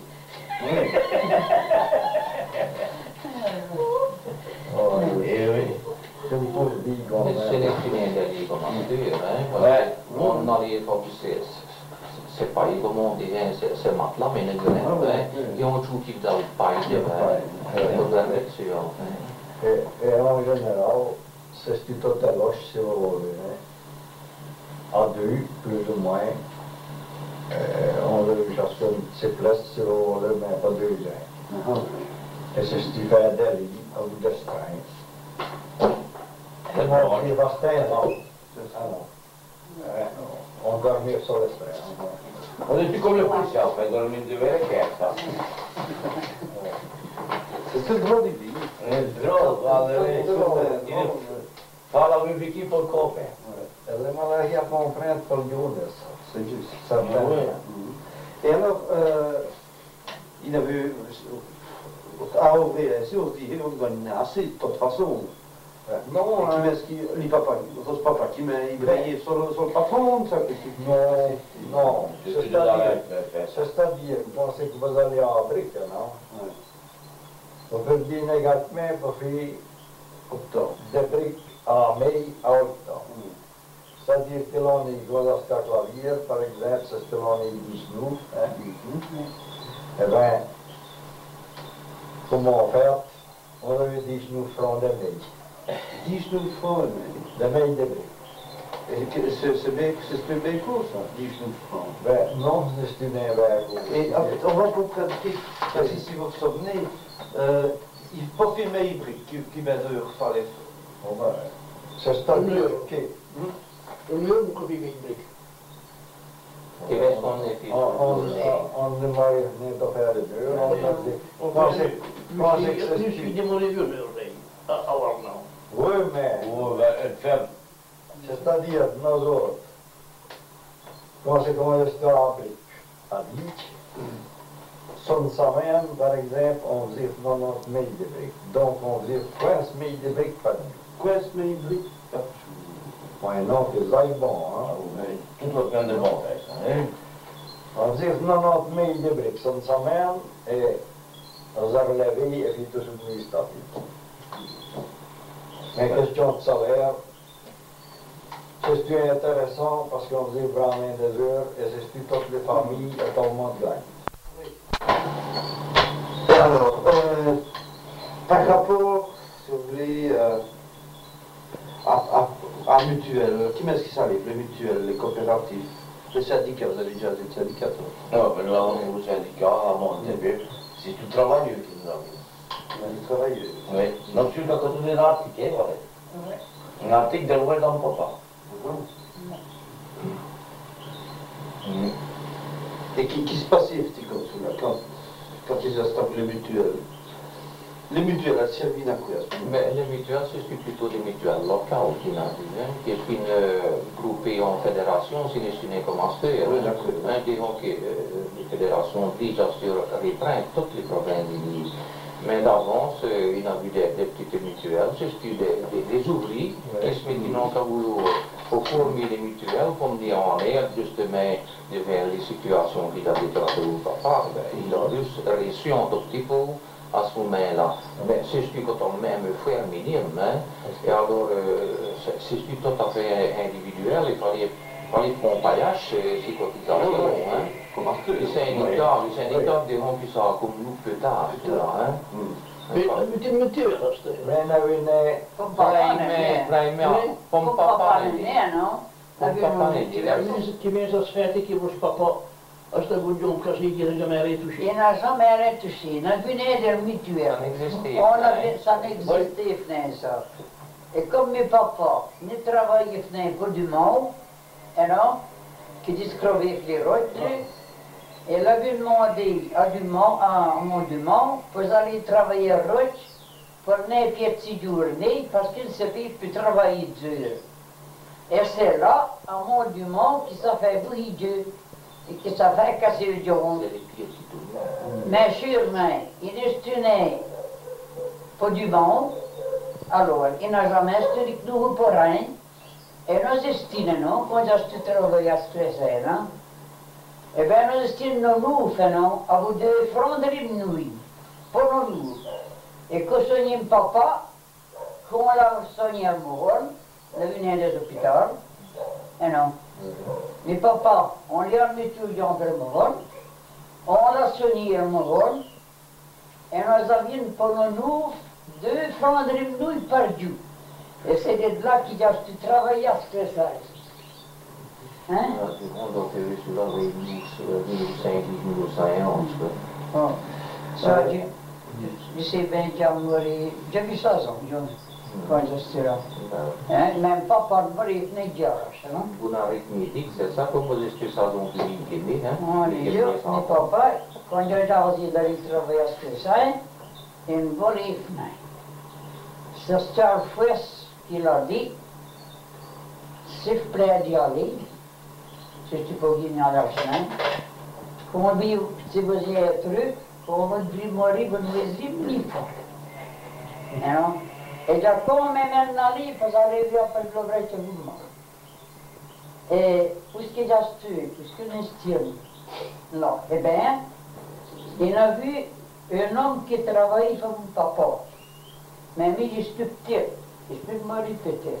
Oh, Eh oui. c'est un peu dico. Mais c'est les filets de commentaires, hein, parce qu'on arrive à c'est c'est pas comment on dit, c'est matelas, mais les graines, hein, et on joue qui dans le paille, hein, on va mettre sur, hein. E, e en général, c'est tout à l'âge, si vous voulez. À deux, plus ou moins, euh, on veut jusqu'à c'est place, si vous voulez, mais pas deux ans. Et c'est ce qui fait d'aller à bout de strength. Et moi, il va se teindre. On dormit sur le strength. On est plus comme le policier, en fait, dans le milieu de verre che è ça. C'est une drôle d'idée. È drôle, guarda, fa la musica pour le copain. Elle m'a dit à comprendre pour le Jonas. C'est juste. Ça me Ouais. Et alors, euh, il avait, à ouvrir, si on dit, on gagne assez, de toute façon. Non, Qui met ce qui, les papas, les papas, qui met, il veille sur le, sur le patron, ça, non, non, Je c'est suis dans la c'est-à-dire, fête. c'est-à-dire, vous pensez que vous allez à Afrique, non? Ouais. Vous faites bien également pour faire Octobre. des briques à mai à octobre. C'est-à-dire que l'on est gloire à clavier, par exemple, c'est ce que l'on est du snouf, hein? Eh bien, comment faire? On avait dit snouf francs de mai. dix-neuf francs, De mai de briques. mais que- c'est c'est bien, c'est bien court, ça, dix-neuf francs. Ben, non, c'est une inverse. Et ah, on va pour pratiquer, parce que si vous vous souvenez, euh, il faut pas filmer les briques qui, qui mettent leur fallait. Bon, ben, c'est-à-dire que Le mieux, vous copiez une brique. Et est-ce qu'on est on, on, on ne m'a rien à faire de deux, on a dit, On pensez, pensez que Je c'est suis démolé vieux, mais alors non. oui, mais, Oh, ben, elle fait. c'est-à-dire, nous autres, pensez qu'on est en Afrique, à Lique, son semaine, par exemple, on faisait quatre-vingt-dix mille de briques, donc on faisait quinze mille de briques par nuit. Quinze mille briques. Ouais, non, que ça est bon, hein. Tout le plein de bon fait, ça, hein. On faisait quatre-vingt-dix mille de briques, son semaine, et on a relevé et puis tout administratif. Mais question de salaire, c'est intéressant parce qu'on faisait vraiment des heures et c'est toutes les familles et tout le monde gagne. Et alors, euh, par rapport, si vous voulez, euh, à, à, à mutuelle, qui est-ce qui s'arrive, les mutuelles, les coopératives, les syndicats, vous avez déjà des syndicats, toi? Non, mais nous avons un syndicat, à mon début, c'est tout travailleux qui nous arrive. Les travailleurs. Oui, non, tu l'as continué dans l'article, voilà. Un article de loi dans le papa. Mm. Et qui, qui se passait, petit comme cela, quand, quand ils installent les mutuelles? Les mutuelles, elles servent à quoi? Mais les mutuelles, c'est plutôt des mutuelles locales qui n'arrivent, qui sont euh, groupées en fédération, si les Sunnis commencent à faire. Oui, d'accord. Hein, disons que euh, les fédérations déjà sur restreint toutes les provinces du Nil. Mais d'avance, euh, il y a eu des, des petites mutuelles, c'est des, des, des ouvriers qui se mettent dans le boulot pour former les mutuelles, comme dit en l'air, justement, devant les situations qui avaient été au papa, ben, il a réussi un tout petit peu à ce moment-là. Mais c'est ce qui quand on même faire minimum, hein. Et alors, euh, c'est ce qui tout à fait individuel, il fallait, fallait qu'on payache ces cotisations, hein. Les syndicats, les syndicats diront que ça comme nous plus tard, hein. Mais la mutuelle, c'est... Mais il y avait une... Comme papa Praime, praime, Comme comme papa papa ne ne dit. vient, non? Comme papa ne dit. Qui vient à se faire que vos papa, à ce bout d'un casier qui n'a jamais rien touché. Il n'a jamais rien touché. Il n'a vu des mutuelles. Ça n'existait On pas, avait, hein. ça n'existait pas, ça. Et comme mes papas ne travaillaient pas pour du monde, et non, qui disent crever les routes. Elle avait demandé à Dumont, à mon Dumont, pour aller travailler à route, pour ne pas petite journée, parce qu'il se fait plus travailler dur. Et c'est là, à mon Dumont, qui s'est fait briller et qui s'est fait casser le joint. Mais sûrement, il est stuné pour Dumont, alors il n'a jamais stuné que nous pour rien, et nous estimons, quand j'ai travaillé à ce là, et bien nous estimons nous, faisons, à vous deux francs de nuit, pour nous. Et que soignez papa, qu'on l'a soigné à Mouron, le venait des hôpitaux, et non. Mais papa, on l'a mis tout le temps pour Mouron, on l'a soigné à Mouron, et nous avions pour nous deux francs de nuit par jour. Et c'est de là qu'il a travaillé à ce que ça. Hein? Donc, il y a souvent des mille cinq cents, mille cinq cents. Bon, ça, je sais bien qu'il a mouru, j'ai vu ça, quand je suis là. Hein? Même pas par mourir, ni dire, non? Une arithmétique, c'est ça, comme vous êtes ça, donc, il est né, hein? On est là, ni papa, quand j'ai choisi d'aller travailler à ce que ça, il me mourit, non. C'est Star Fouesse qui l'a dit, si je plais d'y aller, si tu peux gagner à l'argent, comment dire, si vous y êtes truc, comment vous devez mourir, vous ne les oubliez pas. Non? Et j'ai quand même un aller, parce que j'arrive à faire le vrai que vous mort. Et puisque j'ai tué, puisque nous sommes là, eh bien, il a vu un homme qui travaille comme mon papa. Mais lui, il est petit, il peut me répéter.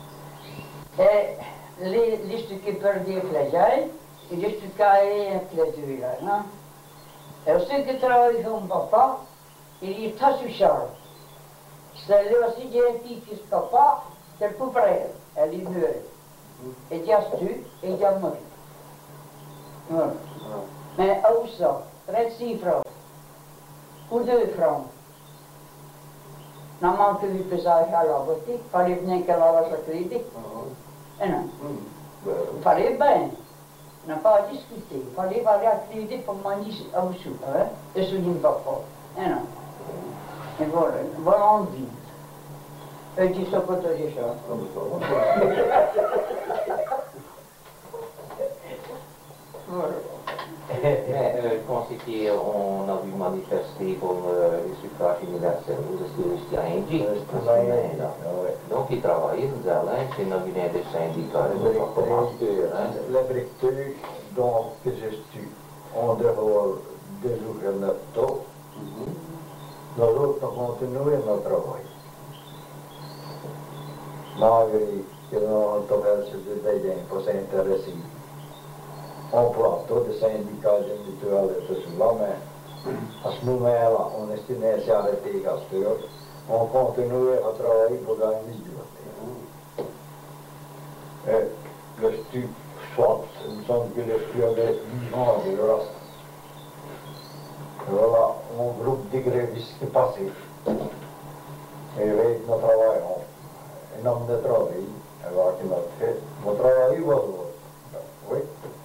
Et les, les trucs qui perdent les plaisirs, et les trucs qui ont un plaisir là, non? Et ceux qui travaillent comme papa, il est assez cher. C'est là aussi qu'il y a un petit fils papa, c'est le plus près, elle est mûre. Et il y a tu, et il y a mort. Voilà. Mais où ça? trente-six francs. Ou deux francs. Non, manque lui pesage à la boutique, il fallait venir qu'elle avait sa crédit. Et non. Il fallait bien. On n'a pas à discuter. Il fallait aller à crédit pour manger au soupe, hein? Et ce n'est pas fort. Et non. Et voilà, voilà on vit. Et dis ça pour te dire ça. Voilà. Mais euh, quand c'était, on a vu manifester pour euh, les suffrages universels, vous étiez resté à Indie. Donc ils travaillaient, nous allaient, c'est dans une des syndicats, les autres Les briques donc que je suis en dehors des jours de notre taux, nous autres continuons notre travail. Malgré que nous avons des idées pour s'intéresser. On prend tous les syndicats individuels et tout cela, mais à ce moment-là, on estimait s'arrêter Castor, on continuait à travailler pour gagner du Et le stup, soit, il me semble que le stup avait vivant de le reste. Voilà, un groupe de grévistes qui passait. Et avec notre travail, un homme de travail, alors qu'il a fait, mon travail va oui.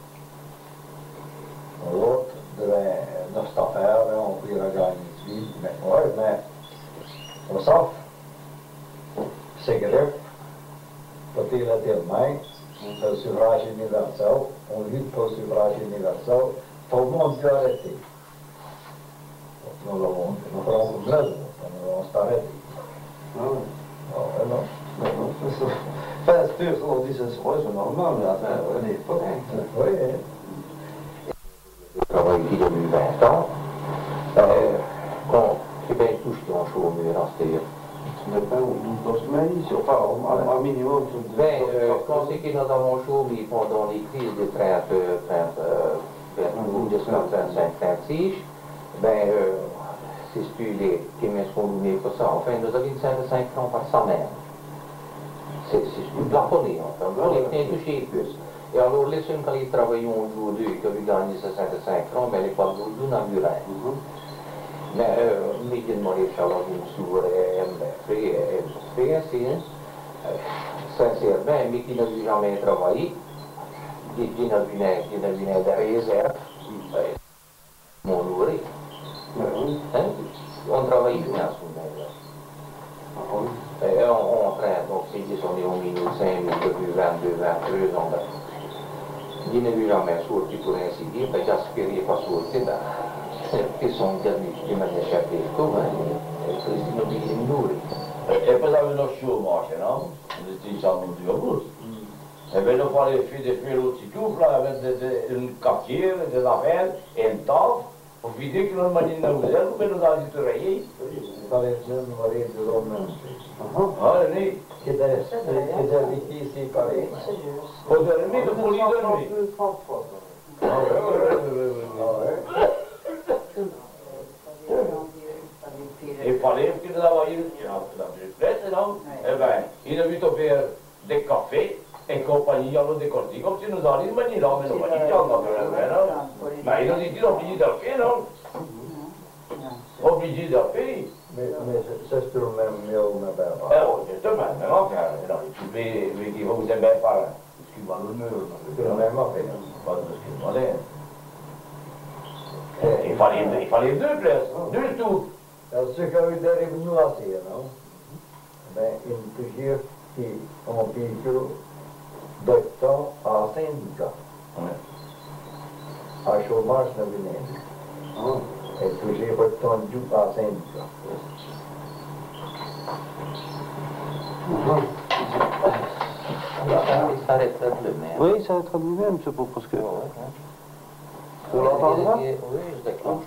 L'autre devait notre affaire, on pouvait gagner vite, mais oui, mais on s'offre, c'est grave, peut-il être main, le suffrage universel, on lutte pour le suffrage universel, tout le monde peut arrêter. Nous l'avons, nous ferons comme ça, nous allons s'arrêter. Non, non, non. Enfin, c'est sûr, on dit que c'est normal, mais enfin, on n'est pas. Oui. Je travaille ici depuis vingt ans. Euh, quand c'est bien touché en chômeur en stéréo. Mais pas dans ce pays, sur pas un minimum. Ben, euh, quand c'est que nous avons chômé pendant les crises de trente, trente, trente-cinq, trente-six, ben, euh, c'est plus les qui me sont donnés pour ça. Enfin, nous avions cinq francs par semaine. C'est plus plafonné, enfin, on est bien touché plus. Et alors, les seuls quand ils travaillent un jour ou deux, qui avaient gagné soixante-cinq francs, mais les pas de n'a vu rien. Mais, euh, mais ils demandaient de faire une soirée, fait, c'est, sincèrement, mais qui n'avaient jamais travaillé, Dina venait, Dina venait de réserve, m'ont nourri. Hein? On travaille bien à ce moment-là. Et on, on traîne, donc ils disent on est au minute cinq minutes, depuis vingt-deux, vingt-trois ans. Ils n'ont jamais sorti pour ainsi dire, mais j'espère qu'il n'est pas sorti, ils sont derniers qui m'ont échappé, comme ils n'ont pas nourri. E poi avevano sciumato, no? Diciamo di agosto. E vengono fuori le figlie peluti tu, avete un cacchiere, delle affaires, e un tavolo, o vedi che non mangiano da usare, non vengono da dire io. Palergiano Mareggio Romano. Ah, lì. Che deve che chi si pareva. O dormito pulito lì. E fallait che dava io, la tristezza, no? E beh, io ho visto per dei caffè e compagnia hanno dei corti, come se non sono rimani là, me lo mangiano per me, no? Ma io non dico obblighi da fe, no? Obblighi da fe. Mais c'est ce que meu me beva. Eh, oh, giustamente, no? No, tu vedi, vedi, voi sempre fare, schivano il muro, Che non è mai appena. quando schivano dentro. E fallait, il fallait deux places, deux tout. Alors, ce que vous avez venu à dire, non? Ben, il toujours qui ont vécu docteur à syndicat. À chômage de venir. Et toujours retourné à syndicat. Ça s'arrêtera de le même. Oui, ça va être lui-même, c'est pour parce que. Vous l'entendez? Oui, je déclenche.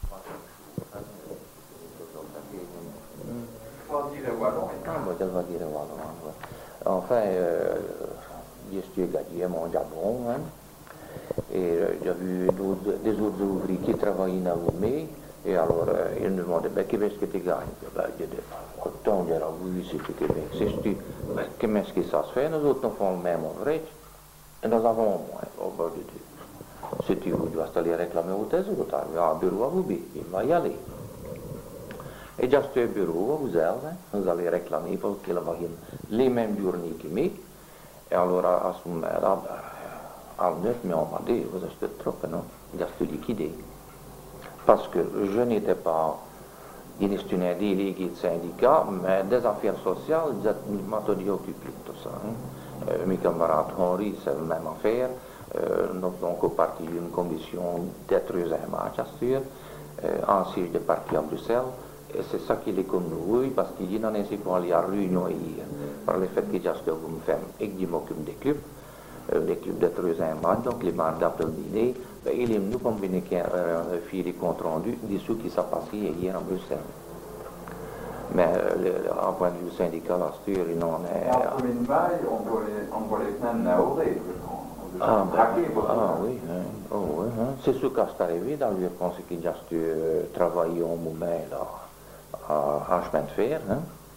Enfin, euh, j'ai gagné mon jabon, hein, et j'ai vu des autres ouvriers qui travaillaient dans l'armée, et alors euh, ils me demandaient, ben, qu'est-ce que tu gagnes? Ben, j'ai dit, autant de la vie, c'est ce Québec. C'est tu, ben, qu'est-ce que ça se fait? Nous autres, nous faisons le même ouvrage, et nous avons moins. Oh, ben, j'ai dit, si tu dois aller réclamer au tes autres, il y a un bureau à vous, il va y aller. Et j'ai acheté un bureau, vous allez, vous allez réclamer parce qu'il avait les mêmes journées que moi. Et alors, à ce moment-là, à neuf, mais on m'a dit, vous achetez trop, non? J'ai acheté liquidé. Parce que je n'étais pas gestionnaire délégué de syndicat, mais des affaires sociales, je m'étais occupé de tout ça. Hein. Euh, mes camarades Henri, c'est la même affaire. Euh, nous avons parti d'une commission d'être un match, euh, en siège de parti à Bruxelles. Et c'est ça qui est comme nous, parce qu'il y a dans les réunions hier, par le fait que j'ai acheté une femme et que je m'occupe des clubs, euh, des clubs de troisième match, donc les mandats de dîner, ben, il est venu comme venir euh, faire des comptes rendus de ce qui s'est passé hier en Bruxelles. Mais euh, en point de vue syndical, la sture, il n'en est. Ja, på min vei omgår det knäna och det. Ah, ben, ah oui, hein. Oh, oui, hein. C'est ce qui est arrivé dans le pense que j'ai euh, travaillé au moment là. À chemin de fer, hein.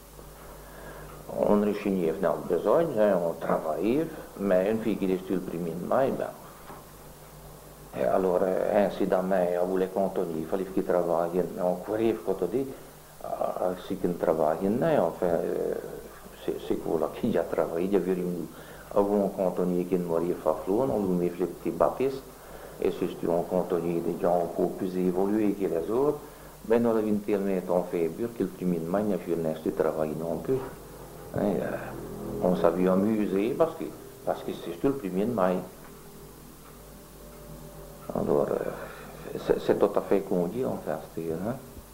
On réunit dans le besoin, hein, on travaille, mais une fille qui est le premier de mai, ben. Et alors, ainsi dans mai, on voulait continuer, il fallait qu'il travaille, mais on courait, quand on dit, si qu'il travaille, enfin, c'est quoi qui a travaillé, il y avait une, avant on continuait qu'il mourait à flou, on lui met les petits baptistes, et si on continuait des gens encore plus évolués que les autres, ben nous avons tellement fait dur que le premier de mai n'a plus de travail non plus. Hein, euh, on s'est amusé parce que parce que c'est tout le premier de mai. Alors, euh, c'est tout à fait conduit en fait. Hein.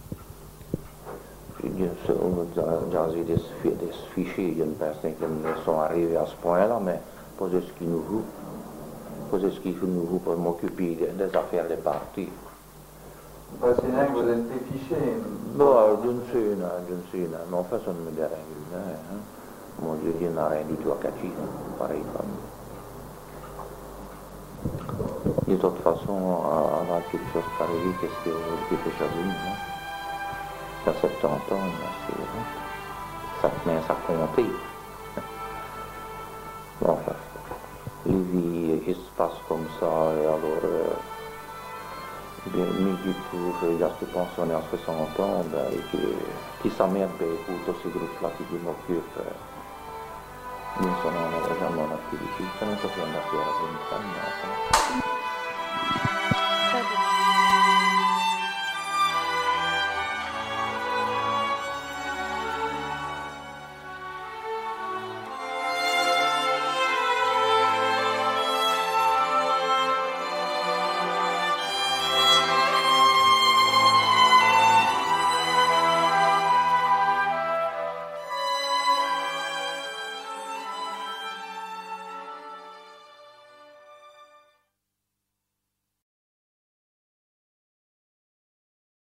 J'ai des, des fichiers, il y a une personne qui sont arrivés à ce point-là, mais pas de ce qui nous vaut, pas de ce qui nous vaut pour m'occuper des affaires des partis. Parce que là, vous êtes fiché. Bon, je ne sais, je ne sais, mais enfin, ça ne me dérange rien. Hein. Moi, je dis, n'a rien du tout à Cathy, hein. Pareil comme. De toute façon, avant quelque chose pareil, qu'est-ce que vous avez déjà vu, hein? Ça fait soixante ans, hein. Ça tenait, ça comptait. Bon, enfin, les vies, il se passe comme ça, et alors. Euh, Bien, mais du coup, il y a ce pensionnaire à soixante ans, ben, et qui, qui s'emmerde ben, pour tous ces groupes-là qui m'occupent. Mais ça n'en a jamais Filippi, kan inte hända flera runt fem.